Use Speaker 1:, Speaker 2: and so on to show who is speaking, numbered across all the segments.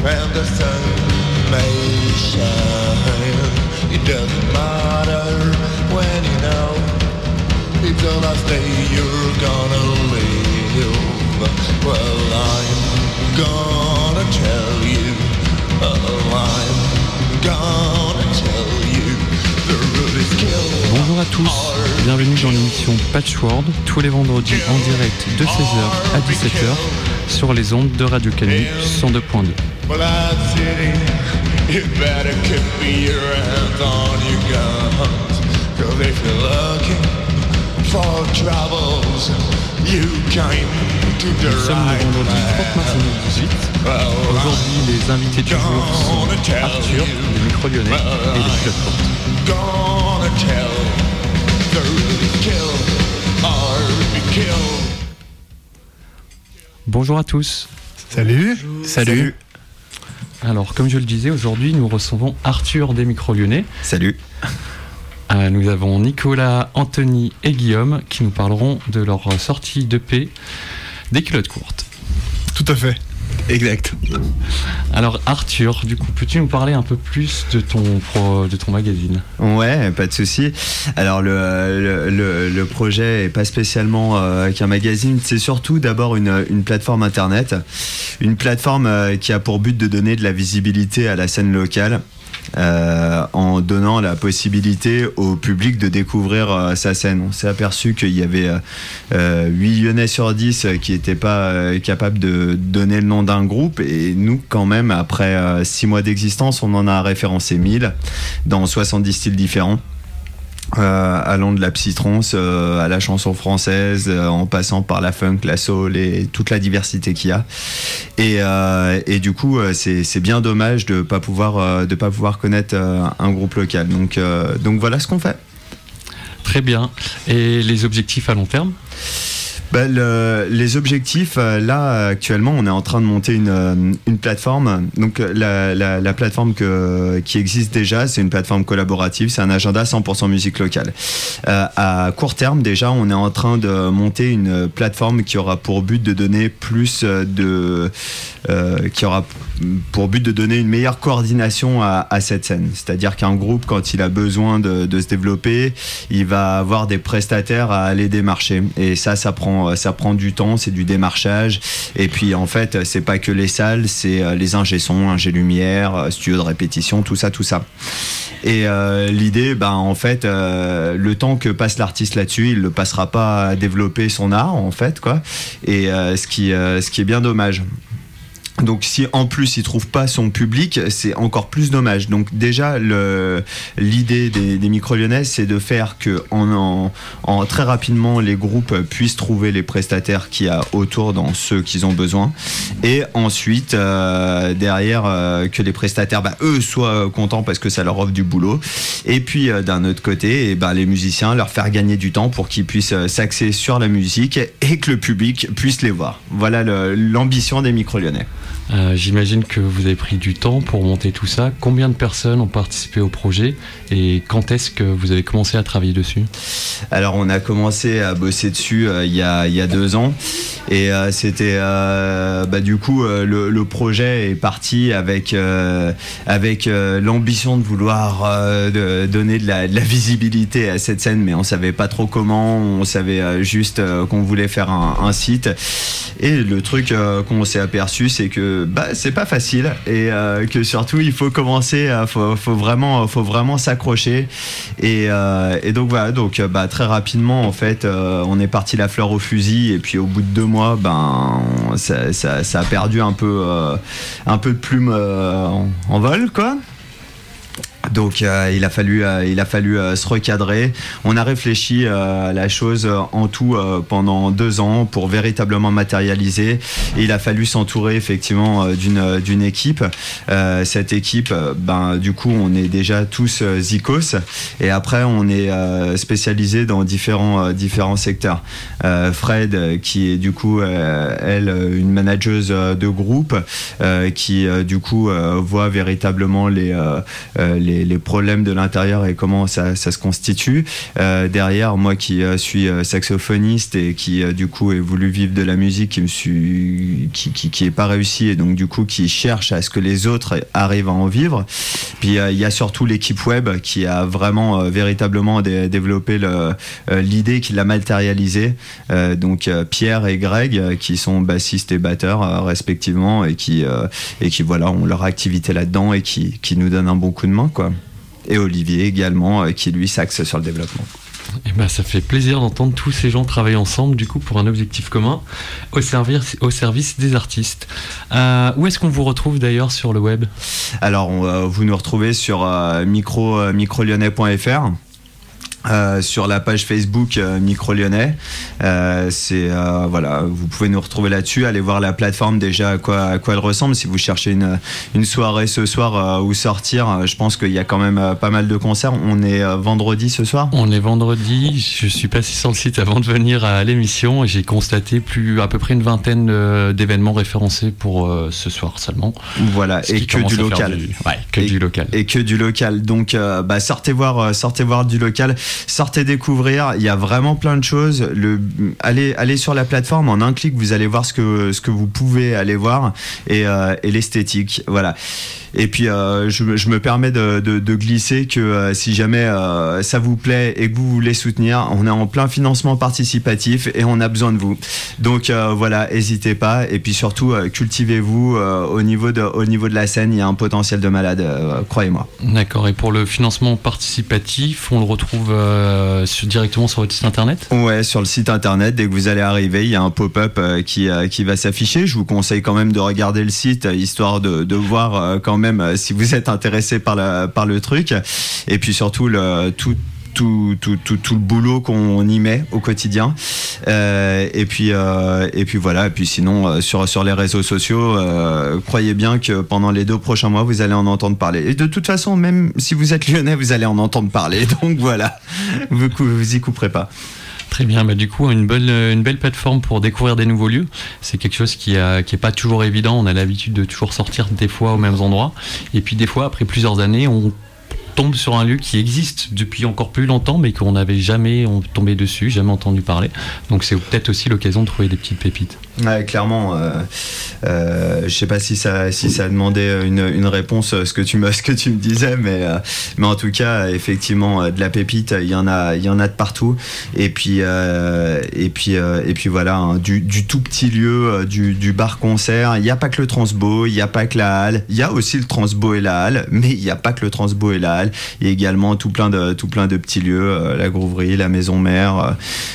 Speaker 1: and the sun may shine. It doesn't matter when you know it's the last day you're gonna live. Well, I'm gonna tell you, I'm gonna tell you, the root is killed.
Speaker 2: Bonjour à tous, bienvenue dans l'émission Patchworld, tous les vendredis en direct de 16h à 17h sur les ondes de Radio Canu 102.2.
Speaker 1: Well, that's it. You better keep your hands on your guns. Cause if you're looking for troubles, you came to the
Speaker 2: Nous sommes le vendredi 30 mars 2018. Aujourd'hui, les invités du jour sont Arthur, les micros lyonnais et les pilotes courtes.
Speaker 1: Gonna tell the really kill or be killed.
Speaker 2: Bonjour à tous.
Speaker 3: Salut. Salut.
Speaker 2: Alors, comme je le disais, aujourd'hui, nous recevons Arthur des micros lyonnais.
Speaker 3: Salut.
Speaker 2: Nous avons Nicolas, Anthony et Guillaume qui nous parleront de leur sortie d'EP des culottes courtes.
Speaker 3: Tout à fait. Exact.
Speaker 2: Alors Arthur, du coup, peux-tu nous parler un peu plus de ton magazine ?
Speaker 4: Ouais, pas de souci. Alors le projet est pas spécialement qu'un magazine, c'est surtout d'abord une plateforme internet, une plateforme qui a pour but de donner de la visibilité à la scène locale. En donnant la possibilité au public de découvrir sa scène. On s'est aperçu qu'il y avait 8 Lyonnais sur 10 qui n'étaient pas capables de donner le nom d'un groupe, et nous quand même, après 6 mois d'existence, on en a référencé 1000 dans 70 styles différents. Allant de la psytrance à la chanson française, en passant par la funk, la soul et toute la diversité qu'il y a. Et du coup, c'est bien dommage de pas pouvoir connaître un groupe local. Donc voilà ce qu'on fait.
Speaker 2: Très bien. Et les objectifs à long terme ?
Speaker 4: Les objectifs, là actuellement on est en train de monter une plateforme. Donc la plateforme qui existe déjà, c'est une plateforme collaborative, c'est un agenda 100% musique locale. À court terme déjà, on est en train de monter une plateforme qui aura pour but de donner qui aura pour but de donner une meilleure coordination à cette scène. C'est-à-dire qu'un groupe, quand il a besoin de se développer, il va avoir des prestataires à aller démarcher. Et ça prend du temps, c'est du démarchage. Et puis en fait, c'est pas que les salles, c'est les ingé-sons, ingé-lumière, studio de répétition, tout ça. Et l'idée, en fait, le temps que passe l'artiste là-dessus, il le passera pas à développer son art, en fait, quoi. Et ce qui est bien dommage. Donc si en plus il trouve pas son public, c'est encore plus dommage. Donc déjà l'idée des micros lyonnais, c'est de faire que en très rapidement les groupes puissent trouver les prestataires qu'il y a autour dans ceux qu'ils ont besoin, et ensuite derrière que les prestataires eux soient contents parce que ça leur offre du boulot, et puis d'un autre côté les musiciens leur faire gagner du temps pour qu'ils puissent s'axer sur la musique et que le public puisse les voir. Voilà l'ambition des micros lyonnais.
Speaker 2: J'imagine que vous avez pris du temps pour monter tout ça. Combien de personnes ont participé au projet et quand est-ce que vous avez commencé à travailler dessus ?
Speaker 4: Alors on a commencé à bosser dessus il y a 2 ans, et c'était du coup le projet est parti avec l'ambition de vouloir de donner de la visibilité à cette scène, mais on savait pas trop comment. On savait juste qu'on voulait faire un site, et le truc qu'on s'est aperçu, c'est que c'est pas facile, et que surtout il faut commencer, faut vraiment s'accrocher, et donc voilà. Donc très rapidement en fait on est parti la fleur au fusil, et puis au bout de 2 mois ça a perdu un peu de plume en vol, quoi. Donc il a fallu se recadrer. On a réfléchi à la chose en tout pendant 2 ans pour véritablement matérialiser. Et il a fallu s'entourer effectivement d'une équipe. Cette équipe, du coup, on est déjà tous zikos. Et après, on est spécialisé dans différents secteurs. Fred, qui est du coup, elle, une manageuse de groupe, qui du coup voit véritablement les les problèmes de l'intérieur et comment ça se constitue. Derrière, moi qui suis saxophoniste et qui du coup ai voulu vivre de la musique, qui est pas réussi et donc du coup qui cherche à ce que les autres arrivent à en vivre. Puis il y a surtout l'équipe web qui a vraiment véritablement développé l'idée, qui l'a matérialisée. Donc Pierre et Greg qui sont bassistes et batteurs respectivement et qui voilà, ont leur activité là-dedans et qui nous donnent un bon coup de main, quoi. Et Olivier également qui lui s'axe sur le développement.
Speaker 2: Et ben, ça fait plaisir d'entendre tous ces gens travailler ensemble du coup pour un objectif commun au service des artistes. Où est-ce qu'on vous retrouve d'ailleurs sur le web ?
Speaker 4: Alors vous nous retrouvez sur microlyonnais.fr. Sur la page Facebook Micro Lyonnais, voilà, vous pouvez nous retrouver là-dessus. Allez voir la plateforme déjà à quoi elle ressemble. Si vous cherchez une soirée ce soir où sortir, je pense qu'il y a quand même pas mal de concerts. On est vendredi ce soir.
Speaker 2: On est vendredi. Je suis passé sur le site avant de venir à l'émission et j'ai constaté à peu près une vingtaine d'événements référencés pour ce soir seulement.
Speaker 4: Voilà, et que du local.
Speaker 2: Du local.
Speaker 4: Et que du local. Donc sortez voir du local. Sortez découvrir, il y a vraiment plein de choses. Allez sur la plateforme, en un clic vous allez voir ce que vous pouvez aller voir et l'esthétique, voilà. Et puis je me permets de glisser que si jamais ça vous plaît et que vous voulez soutenir, on est en plein financement participatif et on a besoin de vous. Donc voilà, n'hésitez pas. Et puis surtout, cultivez-vous au niveau de la scène. Il y a un potentiel de malade, croyez-moi.
Speaker 2: D'accord. Et pour le financement participatif, on le retrouve directement sur votre site internet ?
Speaker 4: Ouais, sur le site internet. Dès que vous allez arriver, il y a un pop-up qui va s'afficher. Je vous conseille quand même de regarder le site, histoire de voir quand même si vous êtes intéressé par le truc. Et puis surtout tout le boulot qu'on y met au quotidien. Et puis voilà. Et puis sinon, sur les réseaux sociaux, croyez bien que pendant les 2 prochains mois, vous allez en entendre parler. Et de toute façon, même si vous êtes lyonnais, vous allez en entendre parler. Donc voilà, vous y couperez pas.
Speaker 2: Très bien, du coup une belle plateforme pour découvrir des nouveaux lieux. C'est quelque chose qui est pas toujours évident. On a l'habitude de toujours sortir des fois aux mêmes endroits. Et puis des fois, après plusieurs années, on tombe sur un lieu qui existe depuis encore plus longtemps, mais qu'on n'avait jamais tombé dessus, jamais entendu parler. Donc c'est peut-être aussi l'occasion de trouver des petites pépites.
Speaker 4: Ouais, clairement. Je sais pas si ça demandait une réponse ce que tu me disais, mais en tout cas effectivement de la pépite, il y en a de partout. Et puis voilà, hein, du tout petit lieu, du bar concert. Il n'y a pas que le Transbo, il n'y a pas que la halle. Il y a aussi le Transbo et la halle, mais il n'y a pas que le Transbo et la halle. Il y a également tout plein de petits lieux, la Grouverie, la Maison Mère.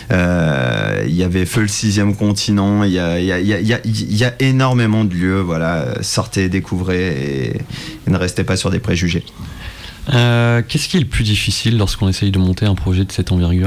Speaker 4: Il y avait Feu le 6e continent. Il y a énormément de lieux, voilà. Sortez, découvrez et ne restez pas sur des préjugés.
Speaker 2: Qu'est-ce qui est le plus difficile lorsqu'on essaye de monter un projet de cette envergure ?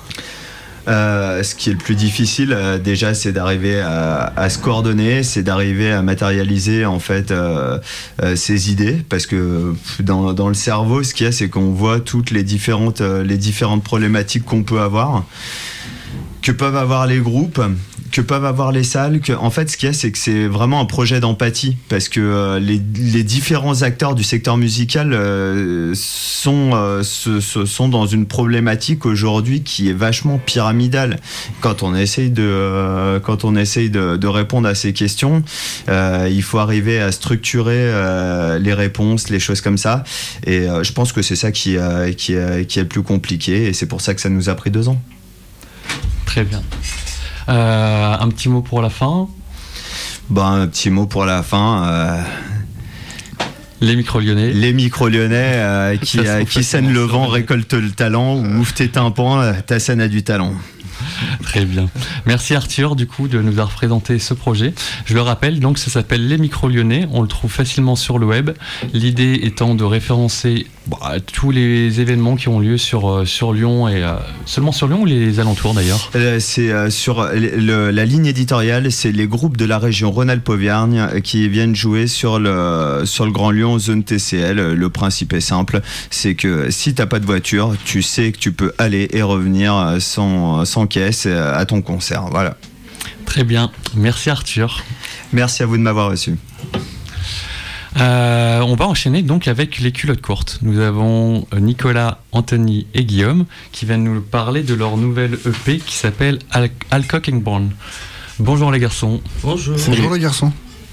Speaker 4: Ce qui est le plus difficile déjà, c'est d'arriver à se coordonner, c'est d'arriver à matérialiser en fait ses idées, parce que dans le cerveau, ce qu'il y a, c'est qu'on voit toutes les différentes problématiques qu'on peut avoir, que peuvent avoir les groupes, que peuvent avoir les salles. En fait, ce qu'il y a, c'est que c'est vraiment un projet d'empathie, parce que les différents acteurs du secteur musical sont dans une problématique aujourd'hui qui est vachement pyramidale. Quand on essaye de répondre à ces questions, il faut arriver à structurer les réponses, les choses comme ça. Et je pense que c'est ça qui est le plus compliqué, et c'est pour ça que ça nous a pris 2 ans.
Speaker 2: Très bien. Un petit mot pour la fin.
Speaker 4: Un petit mot pour la fin.
Speaker 2: Les micro-lyonnais.
Speaker 4: Les micro-lyonnais qui sènent le vent, récoltent le talent, ou ouvre tes tympans, ta scène a du talent.
Speaker 2: Très bien. Merci Arthur du coup de nous avoir présenté ce projet. Je le rappelle, donc ça s'appelle Les Micro-Lyonnais. On le trouve facilement sur le web. L'idée étant de référencer tous les événements qui ont lieu sur Lyon, et seulement sur Lyon ou les alentours d'ailleurs.
Speaker 4: C'est sur la ligne éditoriale, c'est les groupes de la région Rhône-Alpes-Auvergne qui viennent jouer sur le Grand Lyon zone TCL. Le principe est simple, c'est que si t'as pas de voiture, tu sais que tu peux aller et revenir sans caisse à ton concert. Voilà.
Speaker 2: Très bien, merci Arthur.
Speaker 4: Merci à vous de m'avoir reçu.
Speaker 2: On va enchaîner donc avec les culottes courtes. Nous avons Nicolas, Anthony et Guillaume qui viennent nous parler de leur nouvelle EP qui s'appelle Alcock and Brown. Bonjour les garçons.
Speaker 5: Bonjour.
Speaker 3: Bonjour les garçons.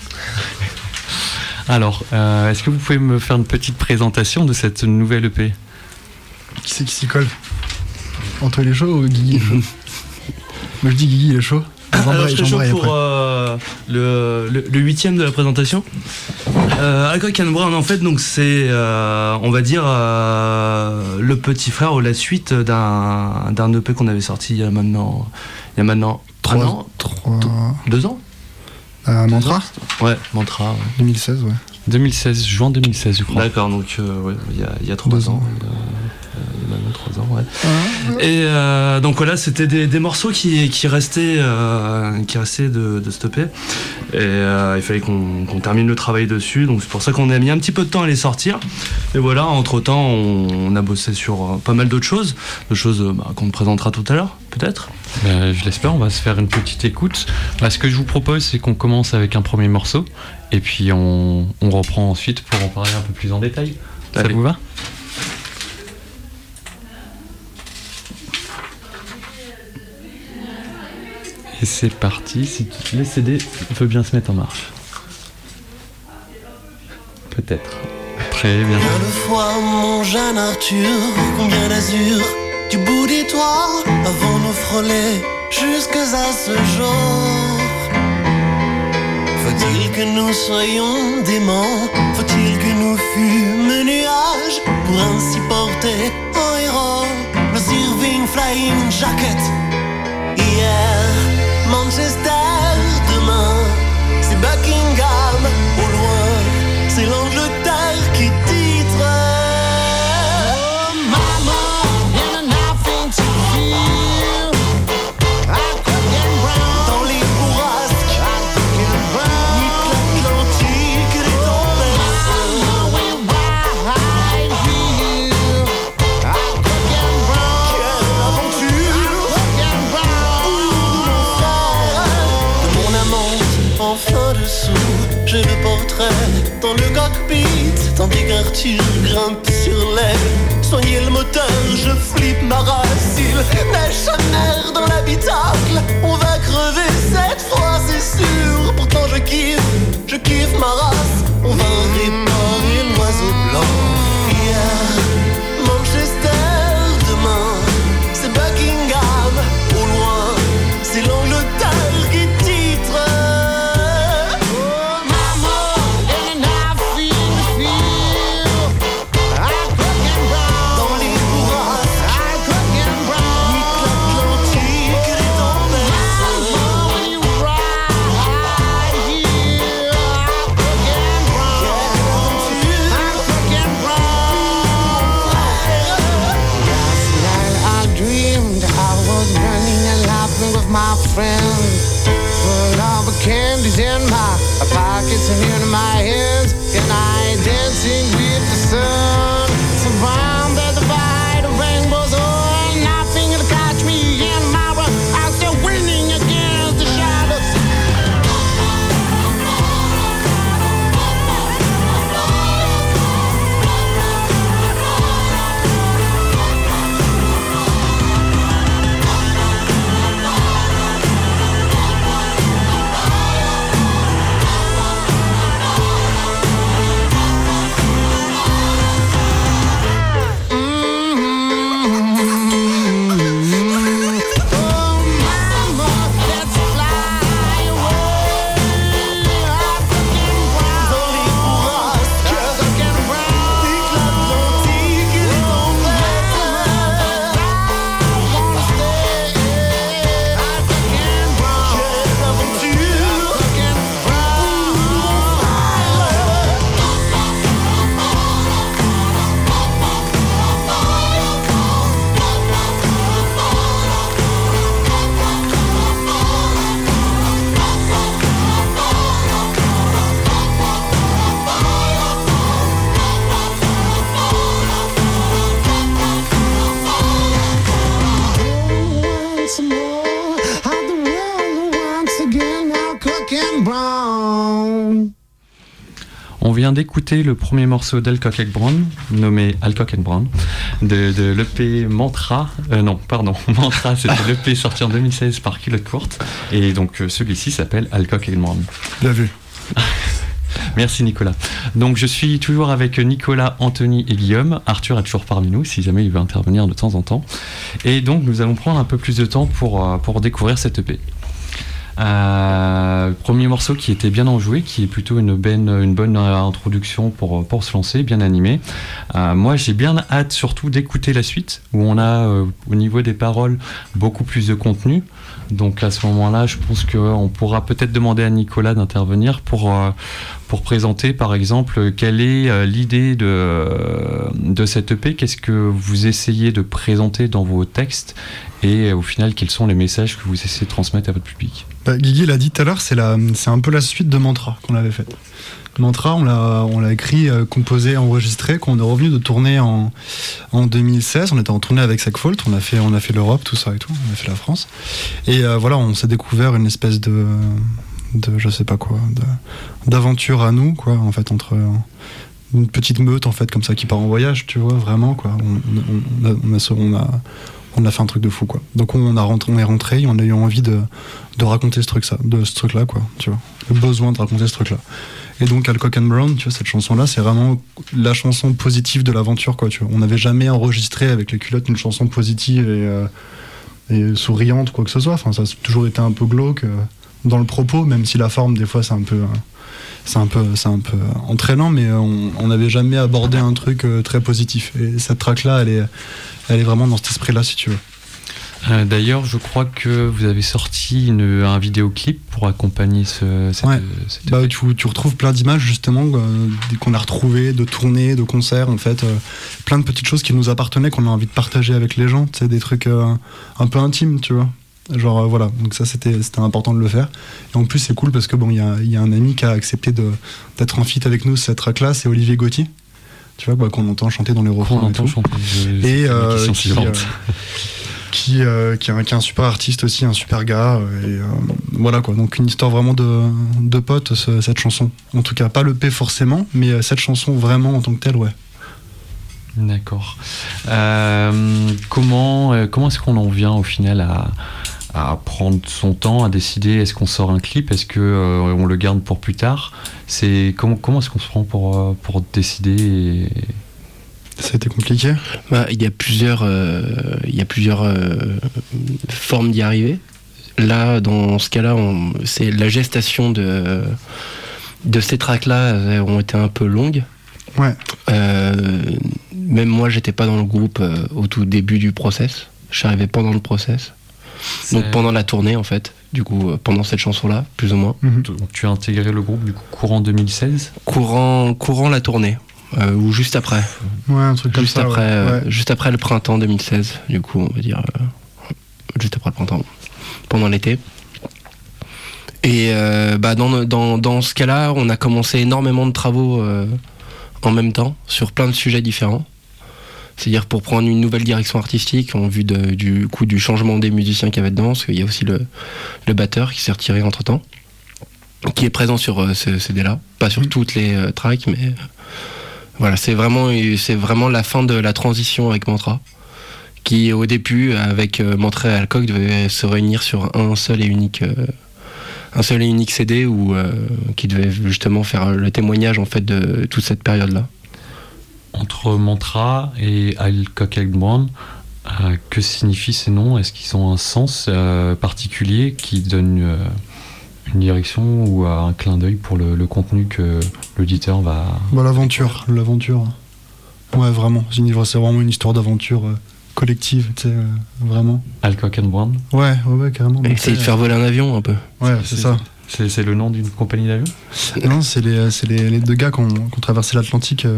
Speaker 2: Alors, est-ce que vous pouvez me faire une petite présentation de cette nouvelle EP ?
Speaker 3: Qui c'est qui s'y colle? Entre les chauds ou Guigui est chaud? Moi je dis Guigui il est chaud.
Speaker 5: Alors, je serais chaud pour le 8e de la présentation. Alcock and Brown, en fait, donc c'est, on va dire, le petit frère ou la suite d'un EP qu'on avait sorti il y a maintenant 3 ans, 2 ans.
Speaker 3: Mantra.
Speaker 5: Ouais, Mantra. Ouais.
Speaker 3: 2016, ouais.
Speaker 2: 2016, juin 2016, je crois.
Speaker 5: D'accord, donc ouais, il y a 3 ans. Il y a maintenant 3 ans, ouais. Et donc voilà, c'était des morceaux qui restaient de cette EP. Et il fallait qu'on termine le travail dessus. Donc c'est pour ça qu'on a mis un petit peu de temps à les sortir. Et voilà, entre-temps, on a bossé sur pas mal d'autres choses. Qu'on te présentera tout à l'heure, peut-être.
Speaker 2: Je l'espère, on va se faire une petite écoute. Ce que je vous propose, c'est qu'on commence avec un premier morceau. Et puis on reprend ensuite pour en parler un peu plus en détail. Ça vous va ? Et c'est parti, si les CD veulent bien se mettre en marche. Peut-être. Très bien.
Speaker 1: Combien de fois, mon jeune Arthur, combien d'azur du bout des toits avons-nous frôlé jusque à ce jour? Faut-il que nous soyons déments? Faut-il que nous fûmes nuages pour ainsi porter en héros nos Irving Flying Jacket? Hier, Manchester, demain, c'est Buckingham, au loin, c'est l'Angleterre qui titre. Oh mama, and nothing to feel. Alcock and Brown, dans les bourrasques, Alcock and Brown, nique l'Atlantique et les tempêtes. Mama, we ride here. Alcock and Brown, quelle aventure. Alcock and Brown, de mon amante, enfin dessous, j'ai le portrait dans le cockpit, tandis qu'Arthur grimpe sur l'aile. Soignez le moteur, je flippe ma race. Il neige sa mère dans l'habitacle. On va crever cette fois, c'est sûr. Pourtant je kiffe ma race. On va réparer l'oiseau blanc. Hier, Manchester, demain, c'est Buckingham. Au loin, c'est l'Angleterre qui titre.
Speaker 6: Friends, full of candies in my pockets and in my hands, and I dancing with the sun, surrounded by the rainbows. Oh, nothing will catch me in my world. I'm still winning against the shadows.
Speaker 2: On vient d'écouter le premier morceau d'Alcock and Brown, nommé Alcock and Brown, de l'EP Mantra. Mantra, c'était l'EP sorti en 2016 par Culotte Courte. Et donc celui-ci s'appelle Alcock and Brown.
Speaker 3: Bien vu.
Speaker 2: Merci Nicolas. Donc je suis toujours avec Nicolas, Anthony et Guillaume. Arthur est toujours parmi nous si jamais il veut intervenir de temps en temps. Et donc nous allons prendre un peu plus de temps pour découvrir cette EP. Premier morceau qui était bien enjoué, qui est plutôt une bonne introduction pour se lancer, bien animé. Moi j'ai bien hâte surtout d'écouter la suite, où on a au niveau des paroles beaucoup plus de contenu. Donc à ce moment-là, je pense qu'on pourra peut-être demander à Nicolas d'intervenir pour présenter par exemple quelle est l'idée de cette EP, qu'est-ce que vous essayez de présenter dans vos textes et au final quels sont les messages que vous essayez de transmettre à votre public.
Speaker 3: Guigui l'a dit tout à l'heure, c'est un peu la suite de Mantra qu'on avait faite. Mantra, on l'a écrit, composé, enregistré, qu'on est revenu de tourner en 2016. On était en tournée avec Sackfault, on a fait l'Europe, tout ça et tout, on a fait la France. Et voilà, on s'est découvert une espèce de je sais pas quoi, d'aventure à nous, quoi, en fait, entre une petite meute, en fait, comme ça, qui part en voyage, tu vois, vraiment, quoi. On a fait un truc de fou, quoi. Donc on est rentré et on a eu envie de raconter ce truc-là, quoi, tu vois. Le besoin de raconter ce truc-là. Et donc Alcock and Brown, tu vois, cette chanson-là, c'est vraiment la chanson positive de l'aventure, quoi, tu vois. On n'avait jamais enregistré avec les culottes une chanson positive et souriante, quoi que ce soit. Enfin, ça a toujours été un peu glauque dans le propos, même si la forme, des fois, c'est un peu entraînant, mais on n'avait jamais abordé un truc très positif. Et cette track-là, elle est vraiment dans cet esprit-là, si tu veux.
Speaker 2: D'ailleurs, je crois que vous avez sorti un vidéoclip pour accompagner cette
Speaker 3: tu retrouves plein d'images, justement, qu'on a retrouvées, de tournées, de concerts, en fait. Plein de petites choses qui nous appartenaient, qu'on a envie de partager avec les gens. Tu sais, des trucs un peu intimes, tu vois. Genre, voilà. Donc ça, c'était important de le faire. Et en plus, c'est cool parce que, bon, il y a un ami qui a accepté d'être en feat avec nous, cette track-là, c'est Olivier Gauthier. Tu vois, qu'on entend chanter dans les refrains et tout. Et qui est un super artiste aussi, un super gars, et voilà, quoi. Donc une histoire vraiment de potes, cette chanson. En tout cas, pas le P forcément, mais cette chanson vraiment en tant que telle, ouais.
Speaker 2: D'accord. Comment est-ce qu'on en vient au final à prendre son temps, à décider est-ce qu'on sort un clip, est-ce que on le garde pour plus tard? Comment est-ce qu'on se prend pour décider
Speaker 3: C'était compliqué.
Speaker 7: Il y a plusieurs formes d'y arriver. Là, dans ce cas-là, c'est la gestation de ces tracks-là ont été un peu longues.
Speaker 3: Ouais.
Speaker 7: Même moi, j'étais pas dans le groupe au tout début du process. Je suis arrivé pendant le process. Donc pendant la tournée, en fait. Du coup, pendant cette chanson-là, plus ou moins.
Speaker 2: Donc tu as intégré le groupe du coup courant 2016.
Speaker 7: Courant la tournée. Ou juste après.
Speaker 3: Ouais, un truc comme ça.
Speaker 7: Juste après le printemps 2016, du coup, on va dire. Juste après le printemps. Pendant l'été. Et dans ce cas-là, on a commencé énormément de travaux en même temps, sur plein de sujets différents. C'est-à-dire pour prendre une nouvelle direction artistique, en vue du changement des musiciens qu'il y avait dedans, parce qu'il y a aussi le batteur qui s'est retiré entre-temps, qui est présent sur ce CD-là. Pas sur toutes les tracks, mais... Voilà, c'est vraiment la fin de la transition avec Mantra, qui au début, avec Mantra et Alcock, devait se réunir sur un seul et unique CD qui devait justement faire le témoignage en fait de toute cette période-là.
Speaker 2: Entre Mantra et Alcock and Brown, que signifient ces noms? Est-ce qu'ils ont un sens particulier qui donne une direction ou un clin d'œil pour le contenu que l'auditeur va...
Speaker 3: L'aventure. Ouais, vraiment. C'est vraiment une histoire d'aventure collective, tu sais, vraiment.
Speaker 2: Alcock and Brown?
Speaker 3: Ouais, carrément.
Speaker 7: Essayer de faire voler un avion, un peu.
Speaker 3: Ouais, c'est ça.
Speaker 2: C'est le nom d'une compagnie d'avion?
Speaker 3: Non, c'est les deux gars qui ont traversé l'Atlantique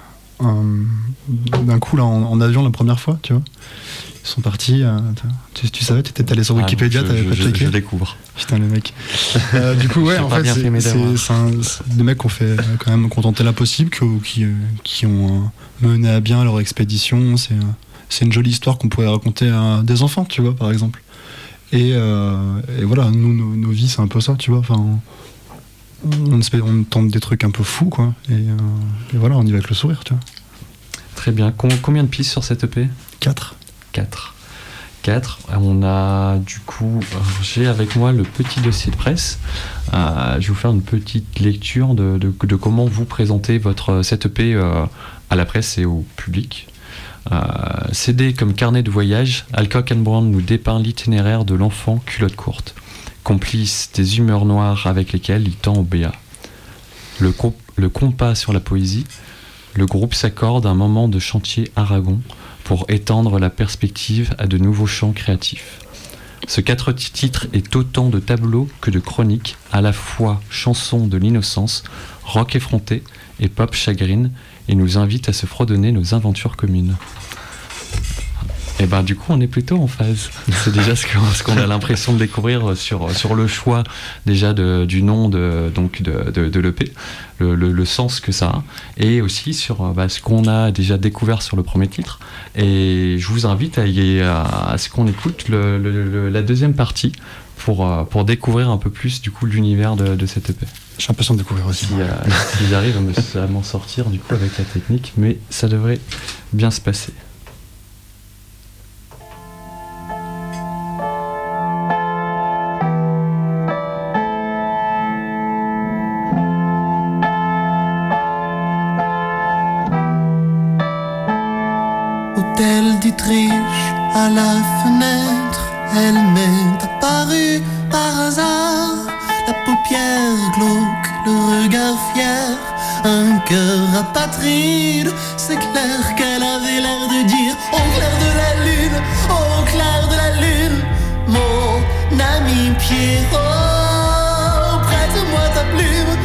Speaker 3: d'un coup, là, en avion la première fois, tu vois. Ils sont partis. Tu savais, t'étais allé sur Wikipédia, t'avais pas checké.
Speaker 2: Je découvre.
Speaker 3: Putain, les mecs. Du coup, ouais, en fait, c'est des mecs qui ont fait quand même contenter l'impossible, qui ont mené à bien leur expédition. C'est une jolie histoire qu'on pourrait raconter à des enfants, tu vois, par exemple. Et voilà, nous, nos vies, c'est un peu ça, tu vois. Enfin, on tente des trucs un peu fous, quoi. Et voilà, on y va avec le sourire, tu vois.
Speaker 2: Très bien. Combien de pistes sur cette EP ?
Speaker 3: 4.
Speaker 2: 4. On a du coup, j'ai avec moi le petit dossier de presse. Je vais vous faire une petite lecture de comment vous présentez cette EP à la presse et au public. CD comme carnet de voyage, Alcock & Brown nous dépeint l'itinéraire de l'enfant culotte courte, complice des humeurs noires avec lesquelles il tend au BA. Le compas sur la poésie, le groupe s'accorde un moment de chantier Aragon pour étendre la perspective à de nouveaux champs créatifs. Ce 4 titres est autant de tableaux que de chroniques, à la fois chansons de l'innocence, rock effronté et pop chagrine, et nous invite à se fredonner nos aventures communes. Et ben du coup on est plutôt en phase. C'est déjà ce qu'on a l'impression de découvrir sur le choix déjà du nom de l'EP, le sens que ça a, et aussi sur ce qu'on a déjà découvert sur le premier titre. Et je vous invite à ce qu'on écoute la deuxième partie pour découvrir un peu plus du coup l'univers de cette EP.
Speaker 3: J'ai l'impression de découvrir aussi.
Speaker 2: Si j'arrive à m'en sortir du coup avec la technique, mais ça devrait bien se passer.
Speaker 6: Hôtel d'Autriche, à la fenêtre, elle m'est apparue par hasard. La paupière glauque, le regard fier, un cœur apatride. C'est clair qu'elle avait l'air de dire au clair de la lune, au clair de la lune, mon ami Pierrot, prête-moi ta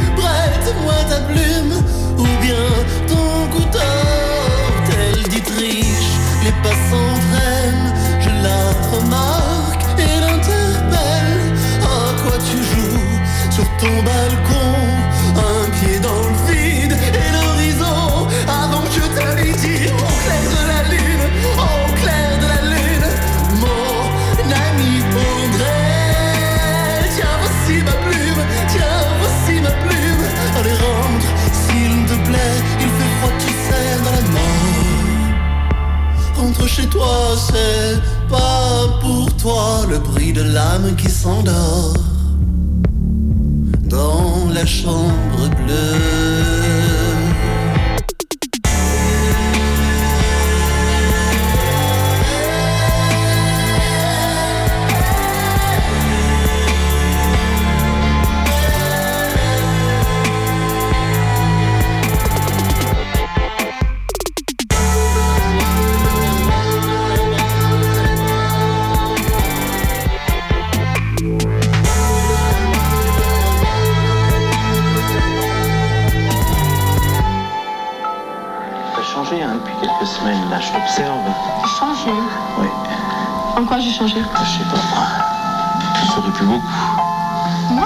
Speaker 6: plume, ou bien ton couteau. Hôtel d'Autriche, les pas s'entraînent, je la remarque et l'interpelle. À quoi tu joues sur ton balcon, un pied dans le vide et l'horizon, avant que je te l'ai dit. Au clair de la lune, au clair de la lune, mon ami André. Tiens voici ma plume, allez rentre s'il te plaît, il fait froid tu sais dans la mort. Rentre chez toi, c'est pas pour toi le bruit de l'âme qui s'endort dans la chambre bleue.
Speaker 8: Semaine, là, je t'observe.
Speaker 9: Changé?
Speaker 8: Oui.
Speaker 9: En quoi j'ai changé?
Speaker 8: Je sais pas, moi. Tu souris plus beaucoup.
Speaker 9: Moi?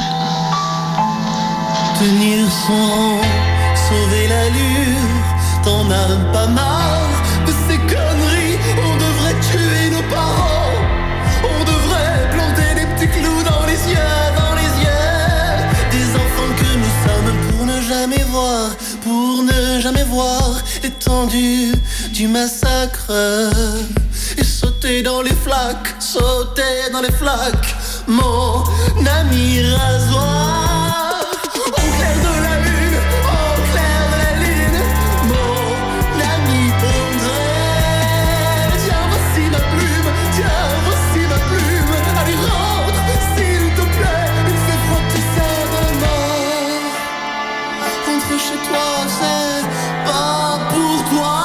Speaker 6: Tenir son rang, sauver l'allure, t'en as pas marre de ces conneries. On devrait tuer nos parents, on devrait planter des petits clous dans les yeux, des enfants que nous sommes pour ne jamais voir l'étendue du massacre et sauter dans les flaques, mon ami rasoir. Au clair de la lune, mon ami André. Tiens voici ma plume, allez rentre s'il te plaît, il fait froid tu sais dans la mort. Rentre chez toi, c'est pas pour toi.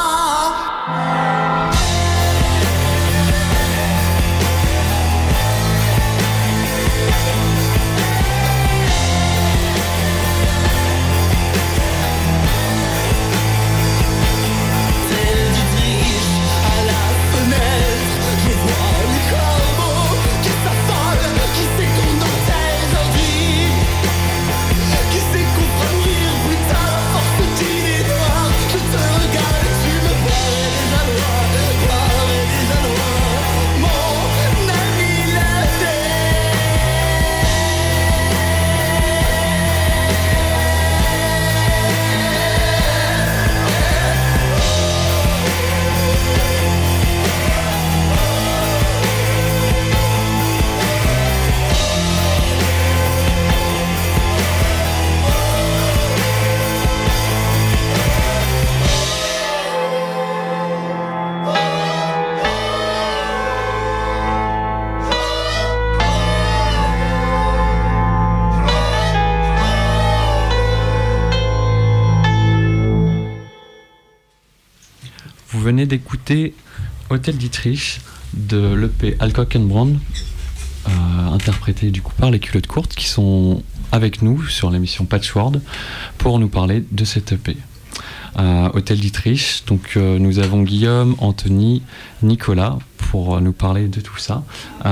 Speaker 2: venez d'écouter Hotel Dietrich de l'EP Alcock & Brand, interprété du coup par les Culottes Courtes, qui sont avec nous sur l'émission Patchworld pour nous parler de cette EP. Hotel Dietrich, donc nous avons Guillaume, Anthony, Nicolas pour nous parler de tout ça.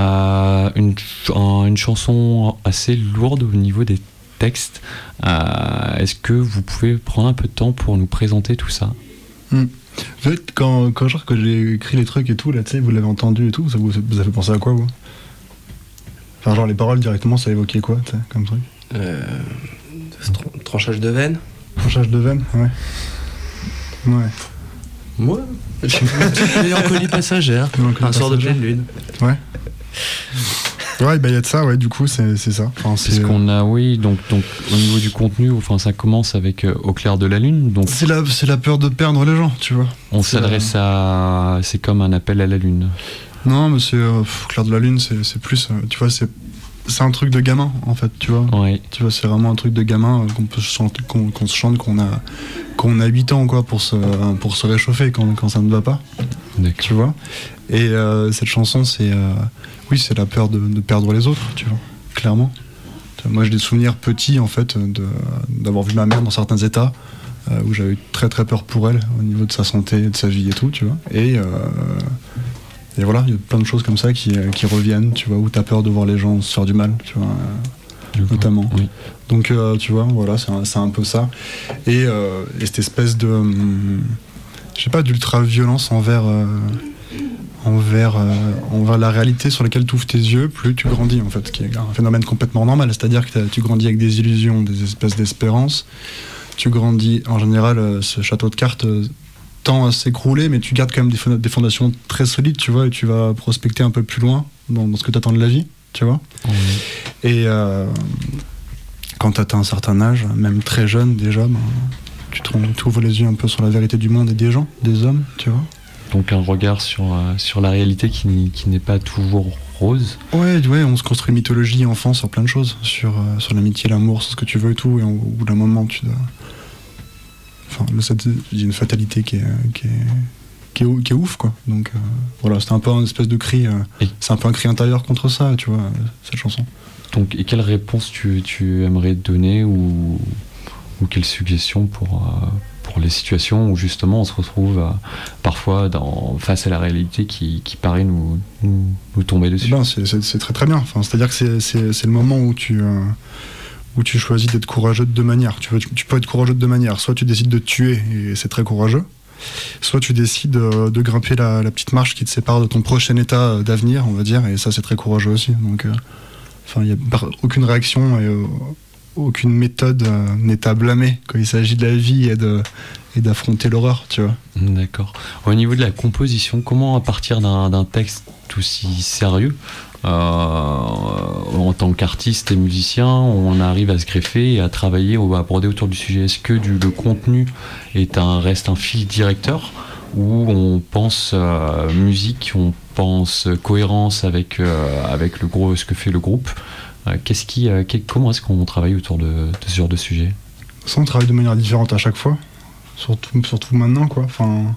Speaker 2: Une chanson assez lourde au niveau des textes. Est-ce que vous pouvez prendre un peu de temps pour nous présenter tout ça?
Speaker 3: En fait, quand j'ai écrit les trucs et tout, là, tu sais, vous l'avez entendu et tout, ça vous a fait penser à quoi, vous? Enfin, genre les paroles directement, ça évoquait quoi, tu sais, comme truc?
Speaker 7: Tranchage de veine.
Speaker 3: Tranchage de veine, ouais. Ouais.
Speaker 5: Moi, mélancolie passagère. Un soir de pleine lune.
Speaker 3: Ouais. Ouais, bah il y a de ça, ouais, du coup, c'est ça. Enfin,
Speaker 2: c'est ce qu'on a, oui, donc au niveau du contenu, enfin, ça commence avec Au clair de la lune. Donc
Speaker 3: c'est la peur de perdre les gens, tu vois.
Speaker 2: On s'adresse à. C'est comme un appel à la lune.
Speaker 3: Non, mais c'est. Au clair de la lune, c'est plus. Tu vois, c'est un truc de gamin, en fait, tu vois.
Speaker 2: Ouais.
Speaker 3: Tu vois, c'est vraiment un truc de gamin qu'on se chante, qu'on a 8 ans, quoi, pour se réchauffer quand ça ne va pas.
Speaker 2: D'accord.
Speaker 3: Tu vois. Et cette chanson, c'est. Oui, c'est la peur de perdre les autres, tu vois, clairement. Moi, j'ai des souvenirs petits, en fait, d'avoir vu ma mère dans certains états où j'avais eu très très peur pour elle au niveau de sa santé, de sa vie et tout, tu vois. Et voilà, il y a plein de choses comme ça qui reviennent, tu vois, où t'as peur de voir les gens se faire du mal, tu vois, notamment. Oui. Donc, tu vois, voilà, c'est un peu ça. Et cette espèce de, je sais pas, d'ultra-violence envers la réalité sur laquelle tu ouvres tes yeux, plus tu grandis, en fait, qui est un phénomène complètement normal, c'est-à-dire que tu grandis avec des illusions, des espèces d'espérances, tu grandis, en général, ce château de cartes tend à s'écrouler, mais tu gardes quand même des fondations très solides, tu vois, et tu vas prospecter un peu plus loin dans ce que tu attends de la vie, tu vois. Mmh. Et quand tu atteins un certain âge, même très jeune déjà, tu ouvres les yeux un peu sur la vérité du monde et des gens, des hommes, tu vois.
Speaker 2: Donc un regard sur la réalité qui n'est pas toujours rose. Ouais,
Speaker 3: on se construit une mythologie enfant sur plein de choses, sur l'amitié, l'amour, sur ce que tu veux et tout, et au bout d'un moment tu dois... Enfin, il y a une fatalité qui est ouf, quoi. Donc voilà, c'est un peu une espèce de cri, c'est un peu un cri intérieur contre ça, tu vois, cette chanson.
Speaker 2: Donc, et quelle réponse tu aimerais donner ou quelle suggestion pour les situations où justement on se retrouve parfois face à la réalité qui paraît nous tomber dessus?
Speaker 3: Ben, c'est très très bien. Enfin, c'est-à-dire que c'est le moment où tu choisis d'être courageux de deux manières. Tu peux être courageux de deux manières. Soit tu décides de te tuer et c'est très courageux. Soit tu décides de grimper la petite marche qui te sépare de ton prochain état d'avenir, on va dire, et ça c'est très courageux aussi. Donc, il n'y a aucune réaction et aucune méthode n'est à blâmer quand il s'agit de la vie et d'affronter l'horreur, tu vois.
Speaker 2: D'accord. Au niveau de la composition, comment à partir d'un texte aussi sérieux, en tant qu'artiste et musicien, on arrive à se greffer et à travailler ou à aborder autour du sujet? Est-ce que le contenu reste un fil directeur, ou on pense musique, on pense cohérence avec ce que fait le groupe? Comment est-ce qu'on travaille autour de ce genre de sujet?
Speaker 3: Ça, on travaille de manière différente à chaque fois, surtout maintenant, quoi. Enfin,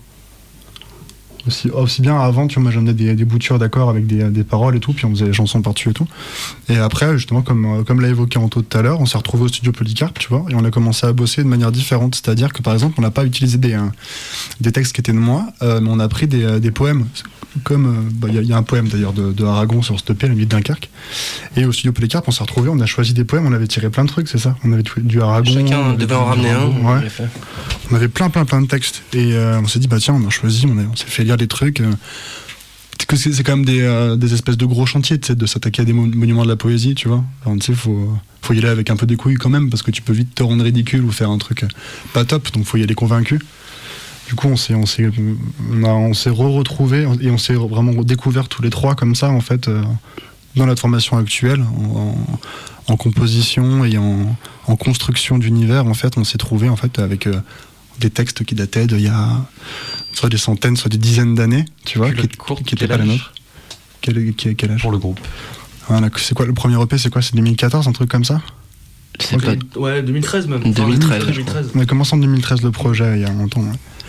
Speaker 3: aussi bien avant, tu vois, moi j'amenais des boutures d'accords avec des paroles et tout, puis on faisait les chansons par-dessus et tout. Et après, justement, comme l'a évoqué Anto tout à l'heure, on s'est retrouvé au studio Polycarpe, tu vois, et on a commencé à bosser de manière différente. C'est-à-dire que, par exemple, on n'a pas utilisé des textes qui étaient de moi, mais on a pris des poèmes. Comme il y a un poème d'ailleurs de Aragon sur cette EP, la nuit de Dunkerque, et au studio Polycarpe on s'est retrouvés, on a choisi des poèmes, on avait tiré plein de trucs, c'est ça, on avait du Aragon,
Speaker 7: chacun devait en ramener un,
Speaker 3: ouais. On avait plein de textes et on s'est dit bah tiens, on a choisi, on s'est fait lire des trucs, c'est quand même des espèces de gros chantiers, tu sais, de s'attaquer à des monuments de la poésie, tu vois. Alors, tu sais, faut y aller avec un peu des couilles quand même, parce que tu peux vite te rendre ridicule ou faire un truc pas top, donc faut y aller convaincu. Du coup, on s'est retrouvés et on s'est vraiment découvert tous les trois comme ça, en fait, dans notre formation actuelle, en composition et en construction d'univers. En fait, on s'est trouvés en fait avec des textes qui dataient d'il y a soit des centaines, soit des dizaines d'années, tu vois, qui n'étaient pas la nôtre. Quel âge
Speaker 2: pour le groupe?
Speaker 3: Voilà, c'est quoi le premier EP? C'est quoi? C'est 2014, un truc comme ça?
Speaker 5: Ouais, 2013 même.
Speaker 7: 2013.
Speaker 3: On a commencé en 2013 le projet, il y a longtemps. Ouais.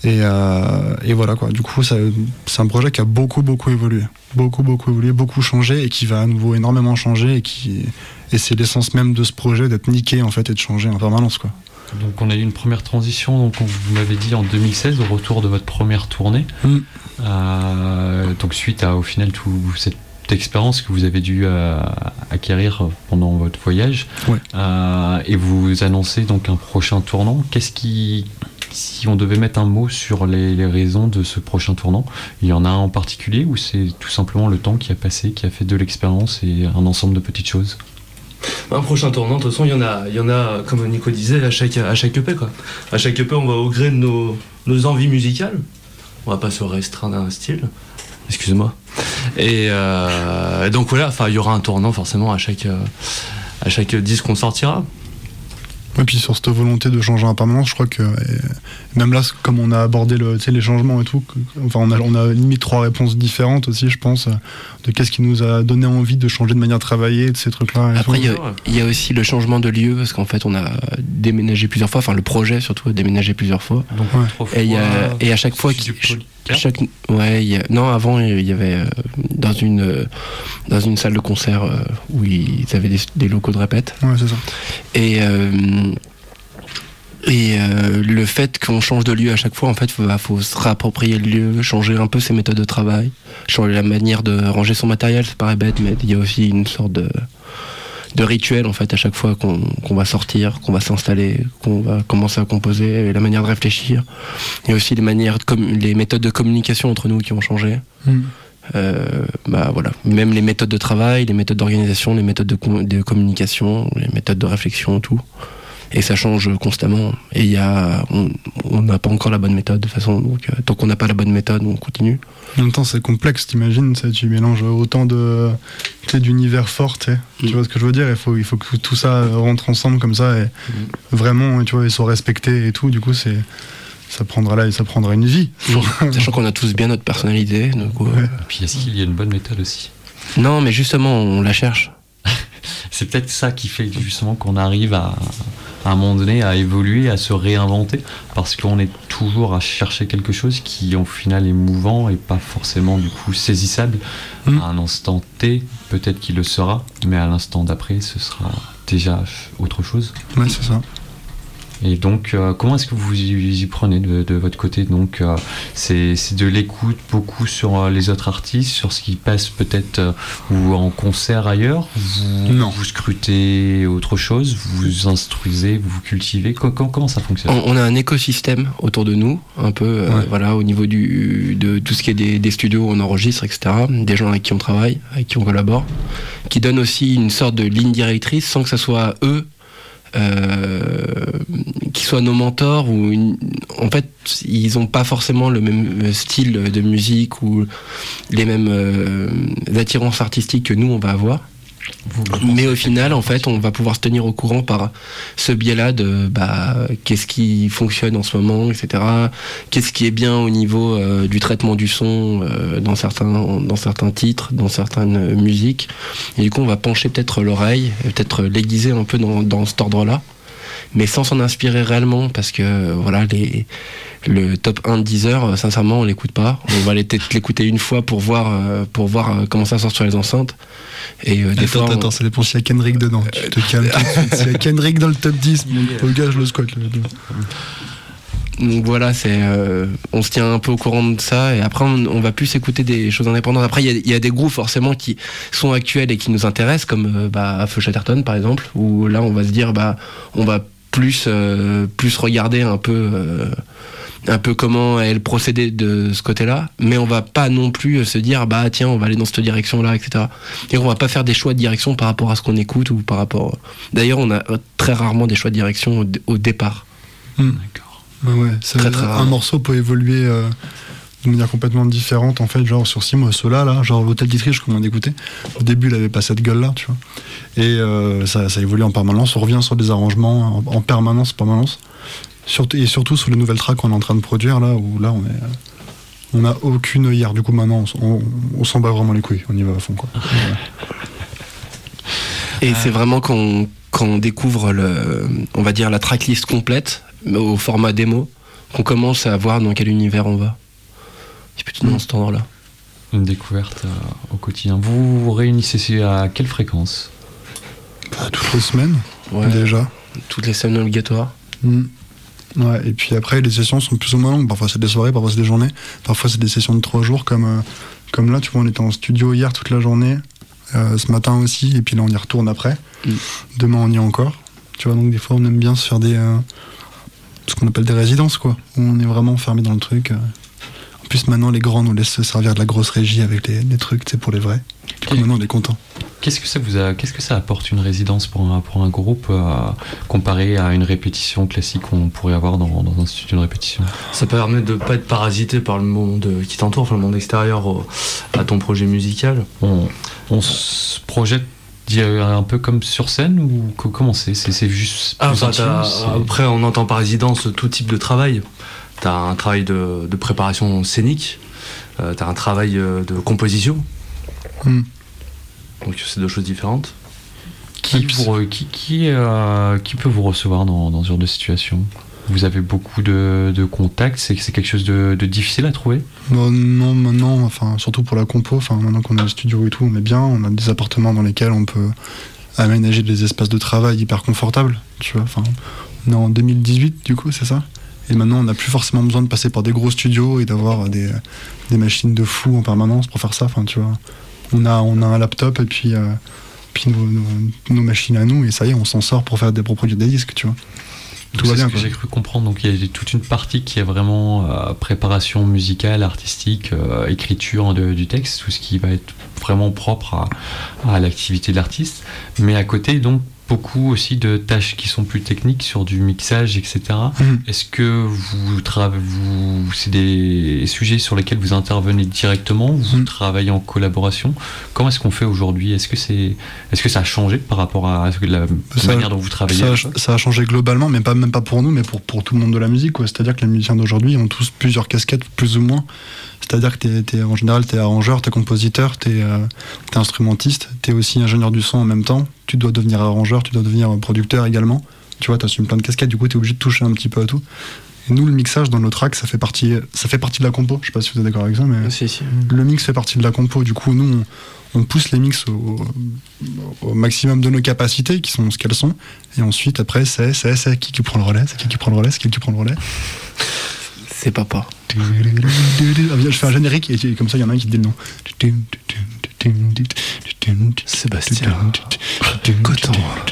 Speaker 3: Et voilà quoi. Du coup, c'est un projet qui a beaucoup évolué, beaucoup changé et qui va à nouveau énormément changer et c'est l'essence même de ce projet d'être niqué en fait et de changer en permanence quoi.
Speaker 2: Donc on a eu une première transition, donc vous m'avez dit en 2016 au retour de votre première tournée. Donc suite à au final toute cette expérience que vous avez dû acquérir pendant votre voyage, et vous annoncez donc un prochain tournant. Si on devait mettre un mot sur les raisons de ce prochain tournant, il y en a un en particulier ou c'est tout simplement le temps qui a passé, qui a fait de l'expérience et un ensemble de petites choses?
Speaker 5: Un prochain tournant, de toute façon, il y en a, comme Nico disait, à chaque EP quoi. À chaque EP, on va au gré de nos envies musicales. On va pas se restreindre à un style. Excuse-moi. Et donc voilà, il y aura un tournant forcément à chaque disque qu'on sortira.
Speaker 3: Et puis sur cette volonté de changer en permanence, je crois que même là, comme on a abordé les changements et tout, on a limite 3 réponses différentes aussi, je pense, de qu'est-ce qui nous a donné envie de changer de manière de travailler, de ces trucs-là.
Speaker 7: Après, il y a aussi le changement de lieu, parce qu'en fait, on a déménagé plusieurs fois, le projet surtout a déménagé plusieurs fois.
Speaker 2: Donc, 3 fois,
Speaker 7: et à chaque fois, avant, il y avait dans une salle de concert où ils avaient des locaux de répète.
Speaker 3: Ouais, c'est ça.
Speaker 7: Et le fait qu'on change de lieu à chaque fois, en fait, faut se réapproprier le lieu, changer un peu ses méthodes de travail, changer la manière de ranger son matériel. Ça paraît bête, mais il y a aussi une sorte de rituel en fait à chaque fois qu'on va sortir, qu'on va s'installer, qu'on va commencer à composer, et la manière de réfléchir. Il y a aussi les méthodes de communication entre nous qui ont changé. Voilà, même les méthodes de travail, les méthodes d'organisation, les méthodes de communication, les méthodes de réflexion, tout. Et ça change constamment. Et on n'a pas encore la bonne méthode de toute façon. Donc tant qu'on n'a pas la bonne méthode, on continue.
Speaker 3: En même temps, c'est complexe, t'imagines, tu mélanges autant d'univers forts, tu vois ce que je veux dire. Il faut que tout ça rentre ensemble comme ça et vraiment, tu vois, ils sont respectés et tout. Du coup, ça prendra une vie.
Speaker 7: Sachant qu'on a tous bien notre personnalité. Donc,
Speaker 2: Et puis est-ce qu'il y a une bonne méthode aussi?
Speaker 7: Non, mais justement, on la cherche.
Speaker 2: C'est peut-être ça qui fait justement qu'on arrive à un moment donné à évoluer, à se réinventer, parce qu'on est toujours à chercher quelque chose qui au final est mouvant et pas forcément du coup saisissable. À un instant T, peut-être qu'il le sera, mais à l'instant d'après, ce sera déjà autre chose.
Speaker 3: Ouais, c'est ça.
Speaker 2: Et donc, comment est-ce que vous y prenez de votre côté? Donc, c'est de l'écoute beaucoup sur les autres artistes, sur ce qui passe peut-être ou en concert ailleurs. Vous scrutez autre chose, vous instruisez, vous cultivez. Comment ça fonctionne?
Speaker 7: On a un écosystème autour de nous, un peu, au niveau de tout ce qui est des studios où on enregistre, etc. Des gens avec qui on travaille, avec qui on collabore, qui donnent aussi une sorte de ligne directrice sans que ça soit eux qui soient nos mentors en fait ils n'ont pas forcément le même style de musique ou les mêmes attirances artistiques que nous on va avoir, mais au final en fait on va pouvoir se tenir au courant par ce biais-là de qu'est-ce qui fonctionne en ce moment, etc. Qu'est-ce qui est bien au niveau du traitement du son dans certains titres, dans certaines musiques, et du coup on va pencher peut-être l'oreille et peut-être l'aiguiser un peu dans cet ordre-là, mais sans s'en inspirer réellement, parce que voilà, le top 1 de Deezer, sincèrement on l'écoute pas. On va peut-être l'écouter une fois pour voir comment ça sort sur les enceintes. Et
Speaker 3: attends, ça dépend s'il y a Kendrick dedans. Tu te calmes tout de suite. S'il y a Kendrick dans le top 10, le gars, je le squatte.
Speaker 7: Donc voilà, on se tient un peu au courant de ça, et après on va plus écouter des choses indépendantes. Après il y a des groupes forcément qui sont actuels et qui nous intéressent, comme Feu Chatterton par exemple, où là on va se dire on va plus regarder un peu comment est le procédé de ce côté-là, mais on va pas non plus se dire tiens on va aller dans cette direction-là, etc. Et on va pas faire des choix de direction par rapport à ce qu'on écoute ou par rapport. D'ailleurs on a très rarement des choix de direction au départ.
Speaker 2: D'accord.
Speaker 3: Ouais,
Speaker 7: très rare.
Speaker 3: Un morceau peut évoluer de manière complètement différente en fait, genre sur 6 mois, ceux-là, genre l'Hôtel d'Autriche qu'on vient d'écouter, au début il avait pas cette gueule là, tu vois, et ça évolue en permanence, on revient sur des arrangements en permanence, surtout sur les nouvelles tracks qu'on est en train de produire là, où là on a aucune œillère, du coup maintenant on s'en bat vraiment les couilles, on y va à fond quoi.
Speaker 7: Et c'est vraiment quand on découvre on va dire la tracklist complète au format démo, qu'on commence à voir dans quel univers on va. C'est plutôt dans cet ordre-là.
Speaker 2: Une découverte au quotidien. Vous vous réunissez à quelle fréquence?
Speaker 3: Toutes les semaines,
Speaker 7: Ouais.
Speaker 3: déjà.
Speaker 7: Toutes les semaines obligatoires.
Speaker 3: Ouais, et puis après, les sessions sont plus ou moins longues. Parfois, c'est des soirées, parfois, c'est des journées. Parfois, c'est des sessions de 3 jours, comme là, tu vois, on était en studio hier toute la journée, ce matin aussi, et puis là, on y retourne après. Demain, on y est encore. Tu vois, donc des fois, on aime bien se faire ce qu'on appelle des résidences, quoi, où on est vraiment enfermé dans le truc. En plus, maintenant, les grands nous laissent se servir de la grosse régie avec les trucs, c'est pour les vrais. Du coup, maintenant, on est content.
Speaker 2: Qu'est-ce que ça apporte une résidence pour un groupe comparé à une répétition classique qu'on pourrait avoir dans un studio de répétition?
Speaker 5: Ça permet de ne pas être parasité par le monde qui t'entoure, enfin le monde extérieur à ton projet musical.
Speaker 2: On se projette un peu comme sur scène ou comment c'est juste plus intime,
Speaker 5: après, on entend par résidence tout type de travail. T'as un travail de préparation scénique, t'as un travail de composition. Donc c'est deux choses différentes.
Speaker 2: Qui peut vous recevoir dans ce genre de situation? Vous avez beaucoup de contacts, c'est quelque chose de difficile à trouver?
Speaker 3: Non, maintenant, enfin, surtout pour la compo, enfin, maintenant qu'on a le studio et tout, on est bien, on a des appartements dans lesquels on peut aménager des espaces de travail hyper confortables, tu vois, enfin, on est en 2018 du coup, c'est ça? Et maintenant, on n'a plus forcément besoin de passer par des gros studios et d'avoir des machines de fou en permanence pour faire ça, enfin, tu vois. On a un laptop et puis nos machines à nous, et ça y est, on s'en sort pour produire des disques, tu vois. Tout va bien,
Speaker 2: ce que j'ai cru comprendre. Donc il y a toute une partie qui est vraiment préparation musicale, artistique, écriture du texte, tout ce qui va être vraiment propre à l'activité de l'artiste. Mais à côté, donc, beaucoup aussi de tâches qui sont plus techniques sur du mixage, etc. Est-ce que c'est des sujets sur lesquels vous intervenez directement, vous travaillez en collaboration? Comment est-ce qu'on fait aujourd'hui? Est-ce que ça a changé par rapport à la manière dont vous travaillez?
Speaker 3: Ça a changé globalement, mais même pas pour nous, mais pour tout le monde de la musique, quoi. C'est-à-dire que les musiciens d'aujourd'hui ont tous plusieurs casquettes, plus ou moins. C'est-à-dire que en général, t'es arrangeur, t'es compositeur, t'es instrumentiste, t'es aussi ingénieur du son en même temps. Tu dois devenir arrangeur, tu dois devenir producteur également. Tu vois, t'assumes plein de casquettes, du coup, t'es obligé de toucher un petit peu à tout. Et nous, le mixage dans nos tracks, ça fait partie de la compo. Je sais pas si vous êtes d'accord avec ça, mais
Speaker 7: Si.
Speaker 3: le mix fait partie de la compo. Du coup, nous, on pousse les mix au maximum de nos capacités, qui sont ce qu'elles sont. Et ensuite, après, c'est qui prend le relais, c'est qui prend le relais, c'est qui prend le relais.
Speaker 7: C'est papa.
Speaker 3: Je fais un générique et comme ça il y en a un qui dit le nom.
Speaker 7: Sébastien Coton.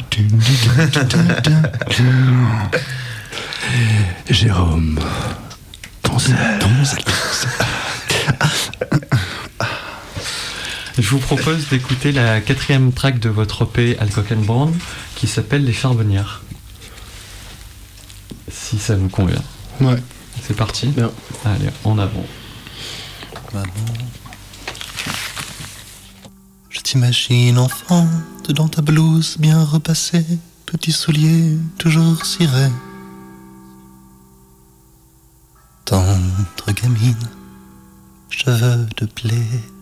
Speaker 7: Jérôme Tonzel.
Speaker 2: Je vous propose d'écouter la 4e track de votre EP Alcock & Brown qui s'appelle Les Charbonnières. Si ça vous convient.
Speaker 3: Ouais.
Speaker 2: C'est parti.
Speaker 7: Bien.
Speaker 2: Allez, en avant.
Speaker 1: Maman, je t'imagine enfant, dans ta blouse bien repassée, petits souliers toujours cirés. Tendre gamine, cheveux de blé.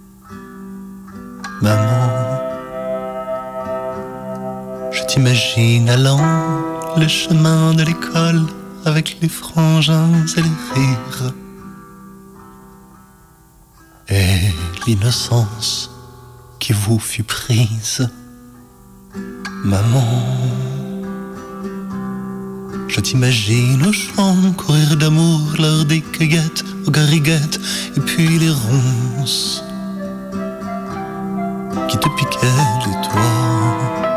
Speaker 1: Maman, je t'imagine allant le chemin de l'école avec les frangins et les rires et l'innocence qui vous fut prise. Maman, je t'imagine au champ courir d'amour lors des cueillettes aux gariguettes et puis les ronces qui te piquaient les doigts.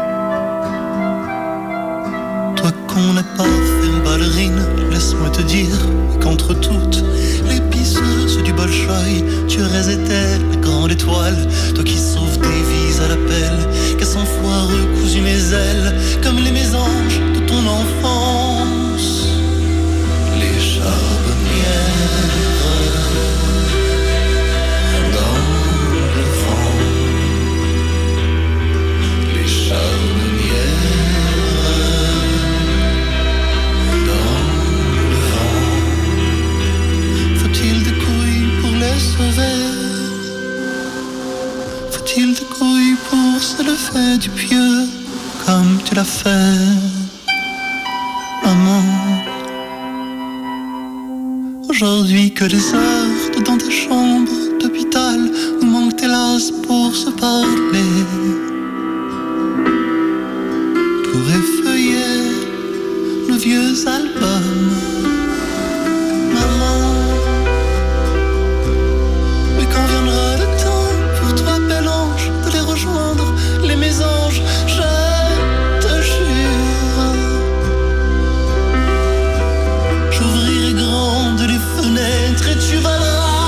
Speaker 1: Toi qu'on n'a pas fait ballerine, laisse-moi te dire qu'entre toutes les pisseuses du Bolchoï, tu aurais été la grande étoile. Toi qui sauves des vies à l'appel, qu'à 100 fois recousu mes ailes, comme les mésanges de ton enfance. Les charbonnières dans le vent, les charbonnières dans le vent. Faut-il des couilles pour les sauver? Faut-il des couilles pour se lever du pieu comme tu l'as fait, maman? aujourd'hui que les heures dans ta chambre d'hôpital nous manquent hélas pour se parler. Pour effeuiller nos vieux albums, maman. Mais quand viendra le temps pour toi, bel ange, de les rejoindre, les mésanges, je te jure, j'ouvrirai grandes les fenêtres et tu verras.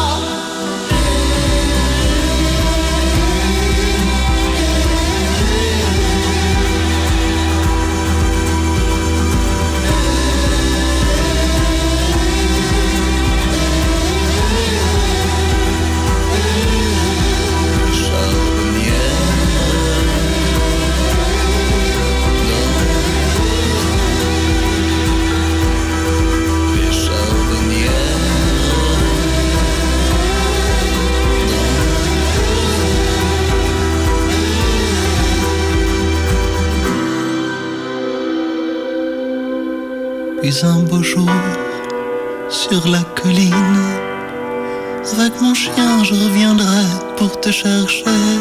Speaker 1: Puis un beau jour, sur la colline, avec mon chien je reviendrai pour te chercher.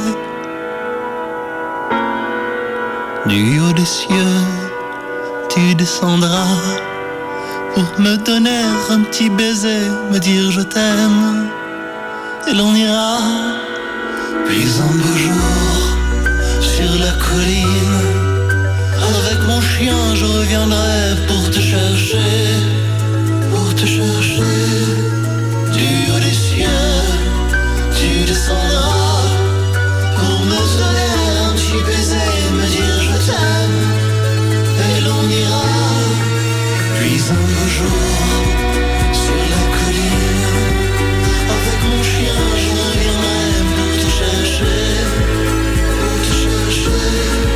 Speaker 1: Du haut des cieux, tu descendras pour me donner un petit baiser, me dire je t'aime, et l'on ira. Puis un beau jour, sur la colline, avec mon chien je reviendrai pour te chercher, pour te chercher. Du haut des cieux, tu descendras pour me donner un petit baiser, me dire je t'aime, et l'on ira. Puis un beau jour, sur la colline, avec mon chien je reviendrai pour te chercher, pour te chercher.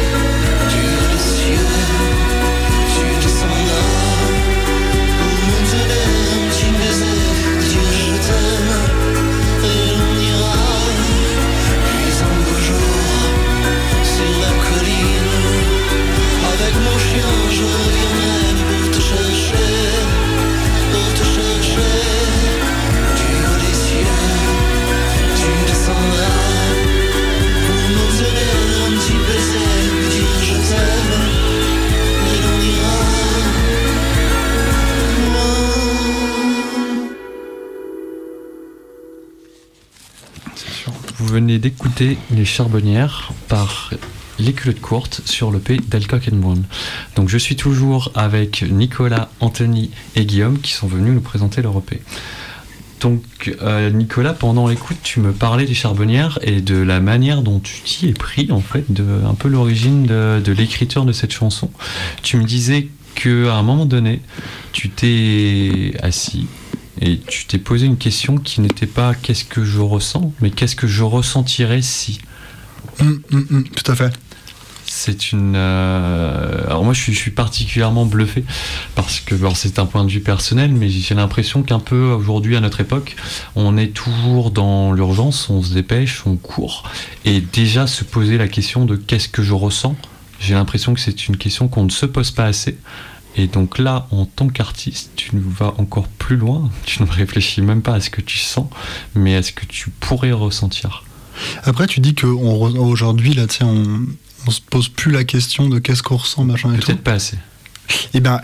Speaker 2: Vous venez d'écouter Les Charbonnières par Les Culottes Courtes sur le P d'Alcock & Brown. Donc je suis toujours avec Nicolas, Anthony et Guillaume qui sont venus nous présenter leur EP. Donc Nicolas, pendant l'écoute, tu me parlais des Charbonnières et de la manière dont tu t'y es pris, en fait, de un peu l'origine de l'écriture de cette chanson. Tu me disais qu'à un moment donné, tu t'es assis et tu t'es posé une question qui n'était pas « qu'est-ce que je ressens ?», mais « qu'est-ce que je ressentirais si ?»
Speaker 3: Tout à fait.
Speaker 2: C'est une... Alors moi je suis particulièrement bluffé parce que c'est un point de vue personnel, mais j'ai l'impression qu'un peu aujourd'hui à notre époque on est toujours dans l'urgence, on se dépêche, on court, et déjà se poser la question de qu'est-ce que je ressens, j'ai l'impression que c'est une question qu'on ne se pose pas assez. Et donc là, en tant qu'artiste, tu vas encore plus loin, tu ne réfléchis même pas à ce que tu sens, mais à ce que tu pourrais ressentir.
Speaker 3: Après, tu dis qu'aujourd'hui, là, on se pose plus la question de qu'est-ce qu'on ressent, machin et tout.
Speaker 2: Peut-être pas assez.
Speaker 3: Eh ben,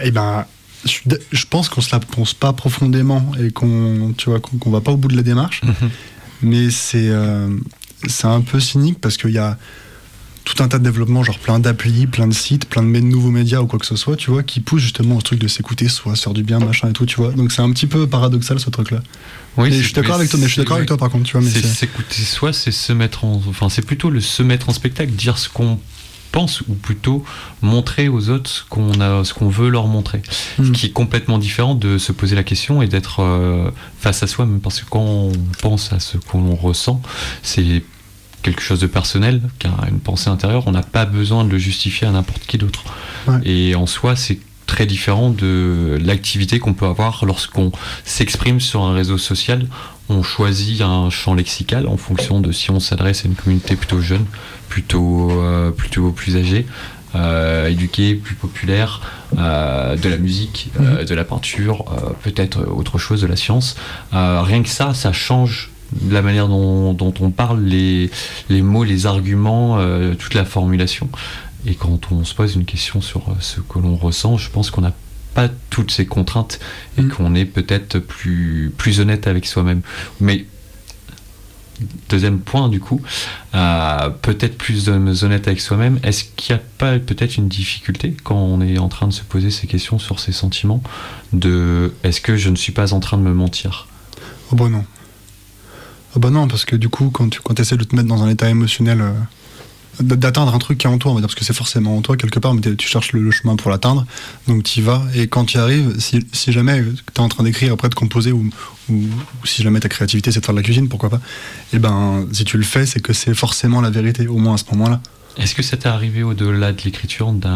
Speaker 3: je pense qu'on se la pense pas profondément et qu'on va pas au bout de la démarche. Mais c'est un peu cynique parce qu'il y a tout un tas de développements, genre plein d'applis, plein de sites, plein de nouveaux médias ou quoi que ce soit, tu vois, qui poussent justement au truc de s'écouter, soit se faire du bien, machin et tout, tu vois. Donc c'est un petit peu paradoxal ce truc-là. Oui, je suis d'accord avec toi, avec toi par contre, tu vois. Mais
Speaker 2: s'écouter soi, c'est se mettre en, enfin c'est plutôt se mettre en spectacle, dire ce qu'on pense ou plutôt montrer aux autres ce qu'on veut leur montrer, ce qui est complètement différent de se poser la question et d'être face à soi, même parce que quand on pense à ce qu'on ressent, c'est quelque chose de personnel, car une pensée intérieure, on n'a pas besoin de le justifier à n'importe qui d'autre. Ouais. Et en soi, c'est très différent de l'activité qu'on peut avoir lorsqu'on s'exprime sur un réseau social. On choisit un champ lexical en fonction de si on s'adresse à une communauté plutôt jeune, plutôt plus âgée, éduquée, plus populaire, de la musique, de la peinture, peut-être autre chose, de la science. Rien que ça change la manière dont on parle, les mots, les arguments, toute la formulation. Et quand on se pose une question sur ce que l'on ressent, je pense qu'on n'a pas toutes ces contraintes et qu'on est peut-être plus honnête avec soi-même. Mais deuxième point du coup, peut-être plus honnête avec soi-même, est-ce qu'il n'y a pas peut-être une difficulté quand on est en train de se poser ces questions sur ses sentiments, est-ce que je ne suis pas en train de me mentir?
Speaker 3: Oh bah non. Oh bah non, parce que du coup, quand tu essaies de te mettre dans un état émotionnel, d'atteindre un truc qui est en toi, on va dire, parce que c'est forcément en toi quelque part, mais tu cherches le chemin pour l'atteindre, donc tu y vas, et quand tu y arrives, si jamais tu es en train d'écrire après de composer, ou si jamais ta créativité c'est de faire de la cuisine, pourquoi pas, et ben si tu le fais, c'est que c'est forcément la vérité, au moins à ce moment-là.
Speaker 2: Est-ce que ça t'est arrivé au-delà de l'écriture de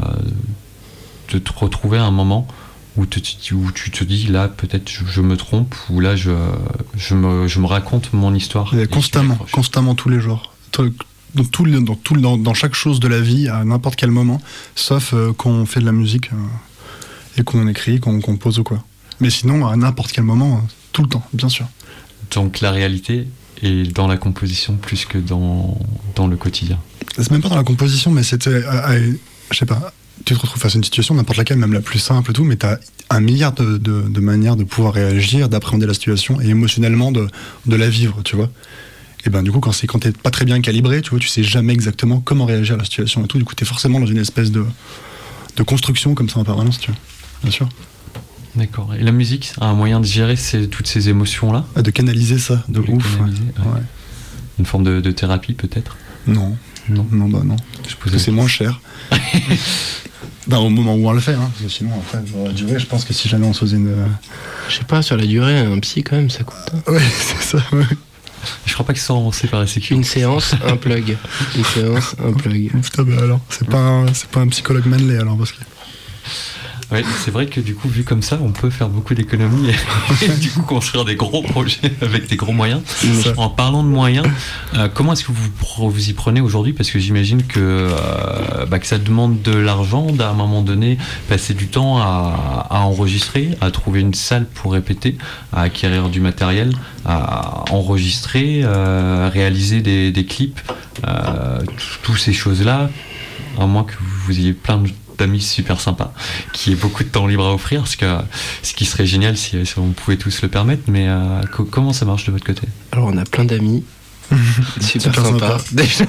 Speaker 2: te retrouver à un moment où tu te dis là peut-être je me trompe, ou là je me raconte mon histoire?
Speaker 3: Constamment tous les jours. Dans chaque chose de la vie, à n'importe quel moment, sauf quand on fait de la musique et qu'on écrit, qu'on compose ou quoi. Mais sinon, à n'importe quel moment, tout le temps, bien sûr.
Speaker 2: Donc la réalité est dans la composition plus que dans le quotidien.
Speaker 3: C'est même pas dans la composition, mais c'était, je sais pas, tu te retrouves face à une situation, n'importe laquelle, même la plus simple et tout, mais t'as un milliard de manières de pouvoir réagir, d'appréhender la situation et émotionnellement de la vivre, tu vois. Et ben du coup, quand t'es pas très bien calibré, tu vois, tu sais jamais exactement comment réagir à la situation et tout, du coup t'es forcément dans une espèce de construction comme ça en permanence, tu vois, bien sûr.
Speaker 2: D'accord. Et la musique a un moyen de gérer toutes ces émotions-là?
Speaker 3: De canaliser ça, de ouf.
Speaker 2: Canaliser, ouais. Une forme de thérapie peut-être?
Speaker 3: Non.
Speaker 2: Non,
Speaker 3: bah non. Parce que c'est moins cher. Au moment où on le fait, hein. Parce que sinon, après, sur la durée, je pense que si jamais on se faisait une.
Speaker 7: Je sais pas, sur la durée, un psy quand même, ça coûte.
Speaker 3: Ouais, c'est ça, ouais.
Speaker 2: Je crois pas qu'ils sont remboursés par la sécu.
Speaker 7: Une séance, un plug. Une séance, un plug.
Speaker 3: Putain, bah alors, c'est pas un psychologue Manley alors, parce que.
Speaker 2: Ouais, c'est vrai que du coup, vu comme ça, on peut faire beaucoup d'économies et du coup construire des gros projets avec des gros moyens. En parlant de moyens, comment est-ce que vous y prenez aujourd'hui? Parce que j'imagine que ça demande de l'argent, à un moment donné, passer du temps à enregistrer, à trouver une salle pour répéter, à acquérir du matériel, à enregistrer, réaliser des clips, toutes ces choses-là, à moins que vous ayez plein d'amis super sympas, qui aient beaucoup de temps libre à offrir, ce qui serait génial si on pouvait tous le permettre, mais comment ça marche de votre côté?
Speaker 7: Alors on a plein d'amis, super sympas, déjà.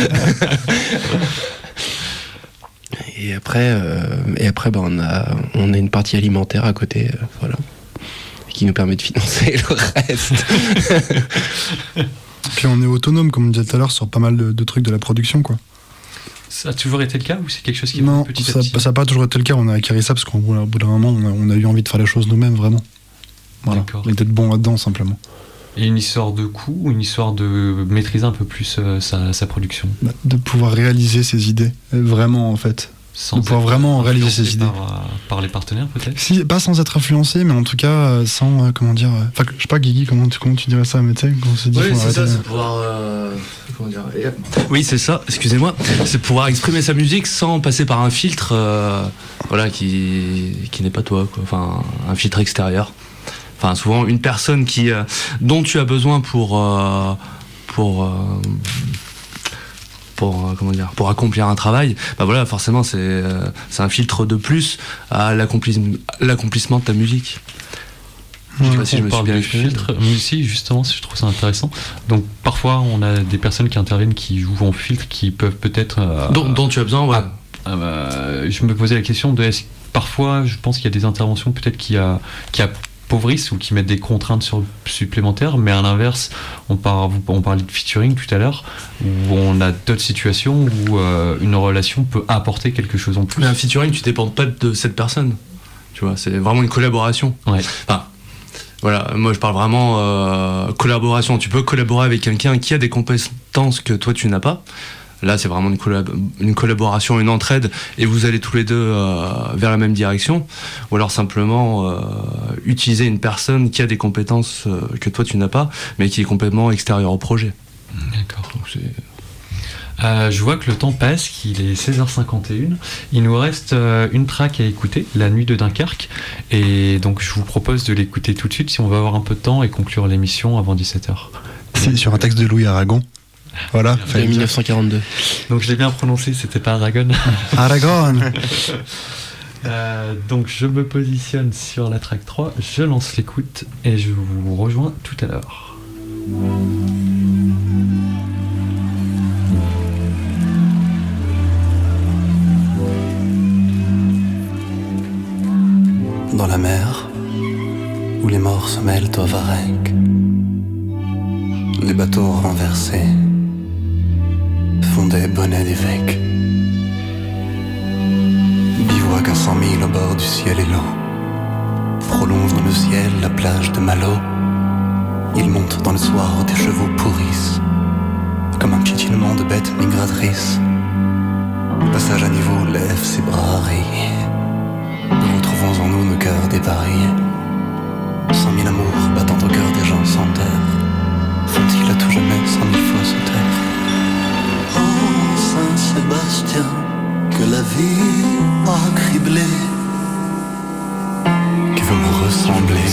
Speaker 7: Et après on a une partie alimentaire à côté, voilà, qui nous permet de financer le reste.
Speaker 3: Puis on est autonome, comme on disait tout à l'heure, sur pas mal de trucs de la production, quoi.
Speaker 2: Ça a toujours été le cas ou c'est quelque chose qui est
Speaker 3: non,
Speaker 2: petit à petit?
Speaker 3: Ça n'a pas toujours été le cas, on a acquis ça parce qu'au bout d'un moment on a eu envie de faire les choses nous-mêmes, vraiment. Voilà.
Speaker 2: D'accord.
Speaker 3: Et d'être bon là-dedans simplement.
Speaker 2: Et une histoire de coût ou une histoire de maîtriser un peu plus sa production?
Speaker 3: De pouvoir réaliser ses idées, vraiment en fait. De pouvoir vraiment réaliser ses idées.
Speaker 2: Par les partenaires peut-être?
Speaker 3: Si, pas sans être influencé, mais en tout cas sans, comment dire... Enfin, je sais pas Guigui, comment tu dirais ça, mais tu sais, quand on s'est dit...
Speaker 5: Oui, c'est ça, c'est pouvoir... comment dire... Oui, c'est ça, excusez-moi. C'est pouvoir exprimer sa musique sans passer par un filtre voilà, qui n'est pas toi, quoi. Enfin, un filtre extérieur. Enfin, souvent, une personne dont tu as besoin pour accomplir un travail, bah voilà, forcément c'est un filtre de plus à l'accomplissement de ta musique. Je sais pas si je me suis bien exprimé.
Speaker 2: Mais si, justement, je trouve ça intéressant. Donc parfois on a des personnes qui interviennent, qui jouent en filtre, qui peuvent peut-être
Speaker 5: dont tu as besoin, ouais.
Speaker 2: Je me posais la question de parfois je pense qu'il y a des interventions peut-être qui appauvrissent ou qui mettent des contraintes supplémentaires, mais à l'inverse, on parlait de featuring tout à l'heure, où on a d'autres situations où une relation peut apporter quelque chose en plus.
Speaker 5: Mais un featuring, tu dépends pas de cette personne, tu vois, c'est vraiment une collaboration.
Speaker 2: Ouais.
Speaker 5: Enfin, voilà, moi je parle vraiment collaboration. Tu peux collaborer avec quelqu'un qui a des compétences que toi tu n'as pas. Là, c'est vraiment une collaboration, une entraide, et vous allez tous les deux vers la même direction. Ou alors simplement utiliser une personne qui a des compétences que toi tu n'as pas, mais qui est complètement extérieure au projet.
Speaker 2: D'accord. Je vois que le temps passe, qu'il est 16h51. Il nous reste une track à écouter, La Nuit de Dunkerque. Et donc je vous propose de l'écouter tout de suite si on va avoir un peu de temps et conclure l'émission avant 17h.
Speaker 3: C'est sur un texte de Louis Aragon. Voilà.
Speaker 7: De 1942.
Speaker 2: Donc je l'ai bien prononcé, c'était pas Aragon.
Speaker 3: Aragon.
Speaker 2: Donc je me positionne sur la track 3, je lance l'écoute et je vous rejoins tout à l'heure.
Speaker 10: Dans la mer, où les morts se mêlent aux varechs, les bateaux renversés font des bonnets d'évêques. Bivouac à 100 000 au bord du ciel et l'eau prolonge dans le ciel la plage de Malo. Il monte dans le soir où des chevaux pourrissent comme un piétinement de bêtes migratrices. Le passage à niveau lève ses bras rayés. Nous retrouvons en nous nos cœurs dépareillés. 100 000 amours battant au cœur des gens sans terre. Faut-il à tout jamais 100 000 fois se taire? Oh Saint-Sébastien, que la vie a criblé, qui veut me ressembler,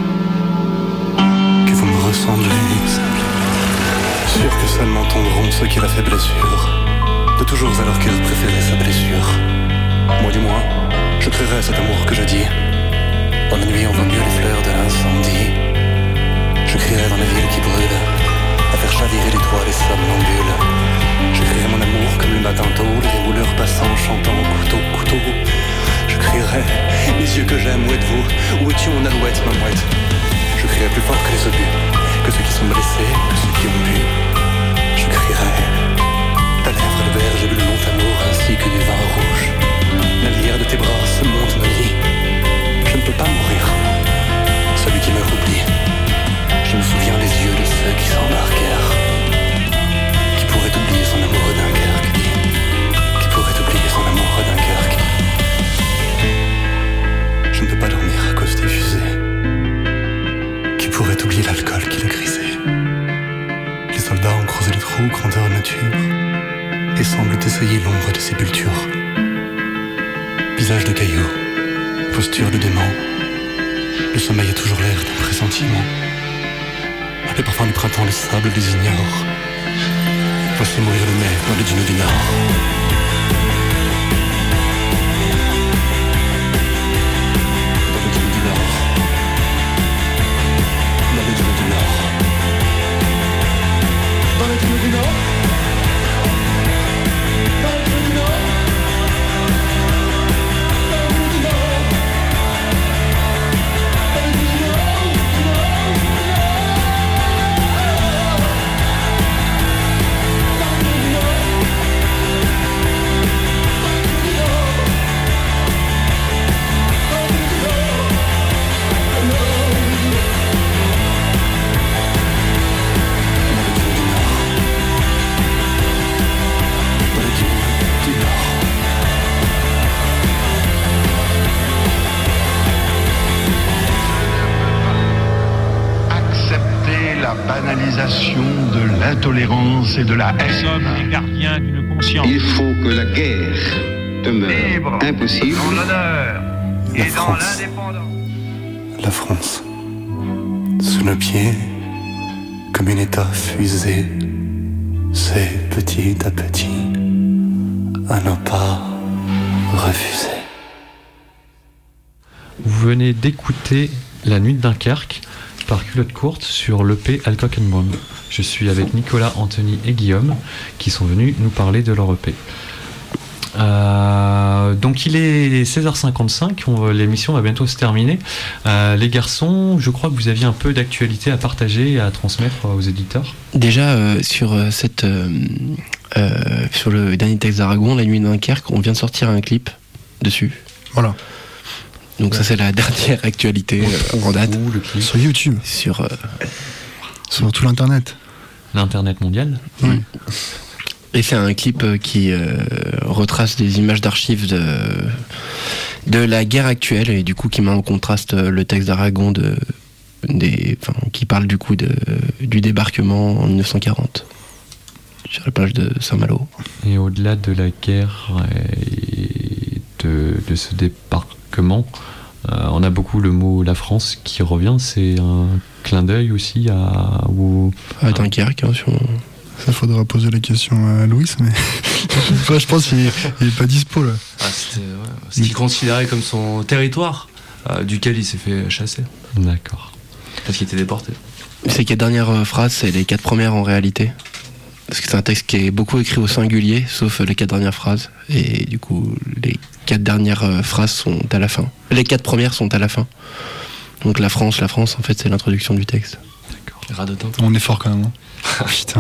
Speaker 10: qui veut me ressembler. Sûr que seuls m'entendront ceux qui la fait blessure, de toujours à leur cœur préférer sa blessure. Moi du moins, je créerai cet amour que je dis. Dans la nuit on voit mieux les fleurs de l'incendie. Je crierai dans la ville qui brûle, à faire chavirer les toits, les somnambules. Je crierai mon amour comme le matin tôt, les rouleurs passant, chantant couteau, couteau. Je crierai les yeux que j'aime, où êtes-vous? Où es-tu mon alouette, ma mouette? Je crierai plus fort que les obus, que ceux qui sont blessés, que ceux qui ont bu. Je crierai ta lèvre de verre, j'ai bu le long amour ainsi que du vin rouge. La lierre de tes bras se monte me lit. Je ne peux pas mourir. Celui qui meurt oublie. Je me souviens des yeux de ceux qui s'embarquèrent. Qui pourrait oublier son amour à Dunkerque, dit. Qui pourrait oublier son amour à Dunkerque. Je ne peux pas dormir à cause des fusées. Qui pourrait oublier l'alcool qui l'a grisé. Les soldats ont creusé le trou grandeur nature et semblent essayer l'ombre des sépultures. Visage de caillou, posture de dément. Le sommeil a toujours l'air d'un pressentiment. Les parfums du printemps, le sable les ignore. Voici mourir le mai dans les dunes du Nord. Dans les dunes du Nord. Dans les dunes du Nord. Dans les dunes du Nord. Dans les dunes du Nord.
Speaker 11: Banalisation de l'intolérance et de la haine.
Speaker 12: Nous sommes les gardiens d'une conscience.
Speaker 13: Il faut que la guerre demeure
Speaker 12: libre,
Speaker 13: impossible.
Speaker 12: dans l'honneur et dans l'indépendance.
Speaker 10: La France, sous nos pieds, comme une état fusée, c'est petit à petit à nos pas refusés.
Speaker 2: Vous venez d'écouter La Nuit de Dunkerque par Culotte Courte sur l'EP Alcock & Bomb. Je suis avec Nicolas, Anthony et Guillaume qui sont venus nous parler de leur EP. Donc il est 16h55, l'émission va bientôt se terminer. Les garçons, je crois que vous aviez un peu d'actualité à partager et à transmettre aux éditeurs.
Speaker 7: Déjà sur sur le dernier texte d'Aragon, La Nuit de Dunkerque, on vient de sortir un clip dessus.
Speaker 3: Voilà.
Speaker 7: Donc ça c'est la dernière actualité en date.
Speaker 3: Sur YouTube.
Speaker 7: Sur
Speaker 3: tout l'internet.
Speaker 2: L'internet mondial.
Speaker 3: Oui.
Speaker 7: Et c'est un clip qui retrace des images d'archives de la guerre actuelle et du coup qui met en contraste le texte d'Aragon qui parle du coup du débarquement en 1940. sur la plage de Saint-Malo.
Speaker 2: Et au-delà de la guerre et de ce débarquement, on a beaucoup le mot la France qui revient. C'est un clin d'œil aussi à
Speaker 7: Dunkerque.
Speaker 3: Ça faudra poser la question à Louis, mais enfin, je pense qu'il n'est pas dispo là.
Speaker 5: C'était ce qu'il considérait comme son territoire, duquel il s'est fait chasser.
Speaker 2: D'accord.
Speaker 5: Parce qu'il était déporté.
Speaker 7: Ces 4 dernières phrases, c'est les 4 premières en réalité. Parce que c'est un texte qui est beaucoup écrit au singulier, sauf les 4 dernières phrases. Et du coup, les 4 dernières phrases sont à la fin. Les 4 premières sont à la fin. Donc la France, en fait, c'est l'introduction du texte.
Speaker 2: D'accord.
Speaker 5: Radotin.
Speaker 3: On est fort quand même. Putain.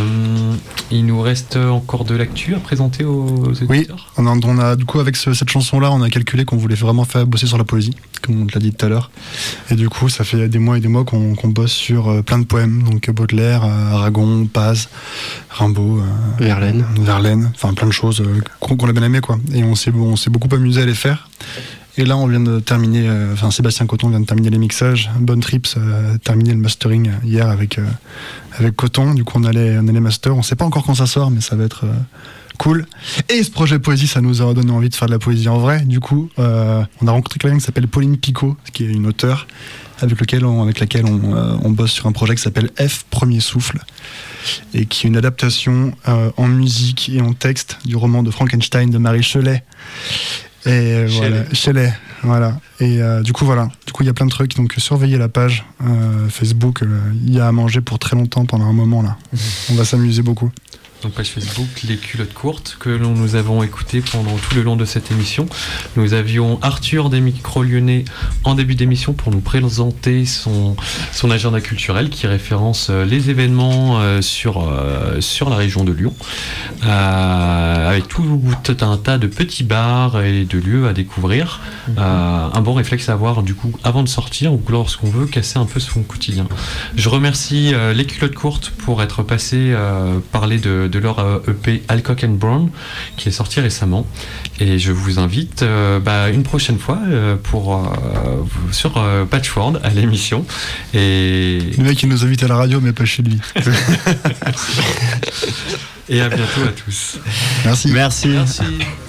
Speaker 2: Il nous reste encore de l'actu à présenter aux auditeurs.
Speaker 3: Oui, on a du coup avec cette chanson-là, on a calculé qu'on voulait vraiment faire bosser sur la poésie, comme on te l'a dit tout à l'heure. Et du coup, ça fait des mois et des mois qu'on bosse sur plein de poèmes, donc Baudelaire, Aragon, Paz, Rimbaud,
Speaker 7: Verlaine,
Speaker 3: enfin plein de choses qu'on a bien aimé quoi. Et on s'est beaucoup amusé à les faire. Et là, on vient de terminer, Sébastien Coton vient de terminer les mixages. Bonne Trips a terminé le mastering hier avec Coton. Du coup, on a les masters. On sait pas encore quand ça sort, mais ça va être cool. Et ce projet poésie, ça nous a donné envie de faire de la poésie en vrai. Du coup, on a rencontré quelqu'un qui s'appelle Pauline Picot, qui est une auteure avec laquelle on bosse sur un projet qui s'appelle F Premier Souffle, et qui est une adaptation en musique et en texte du roman de Frankenstein de Marie Shelley. Et Shelley, voilà. Et du coup, il y a plein de trucs. Donc, surveillez la page Facebook. Il y a à manger pour très longtemps pendant un moment là. On va s'amuser beaucoup.
Speaker 2: Donc page Facebook, les culottes courtes, que nous avons écouté pendant tout le long de cette émission. Nous avions Arthur des Micros Lyonnais en début d'émission pour nous présenter son agenda culturel qui référence les événements sur la région de Lyon, avec tout un tas de petits bars et de lieux à découvrir. Un bon réflexe à avoir du coup avant de sortir ou lorsqu'on veut casser un peu son quotidien. Je remercie les culottes courtes pour être passés parler de leur EP Alcock and Brown qui est sorti récemment, et je vous invite une prochaine fois sur Patchford à l'émission. Et
Speaker 3: le mec il nous invite à la radio mais pas chez lui.
Speaker 2: Et à bientôt à tous.
Speaker 3: Merci.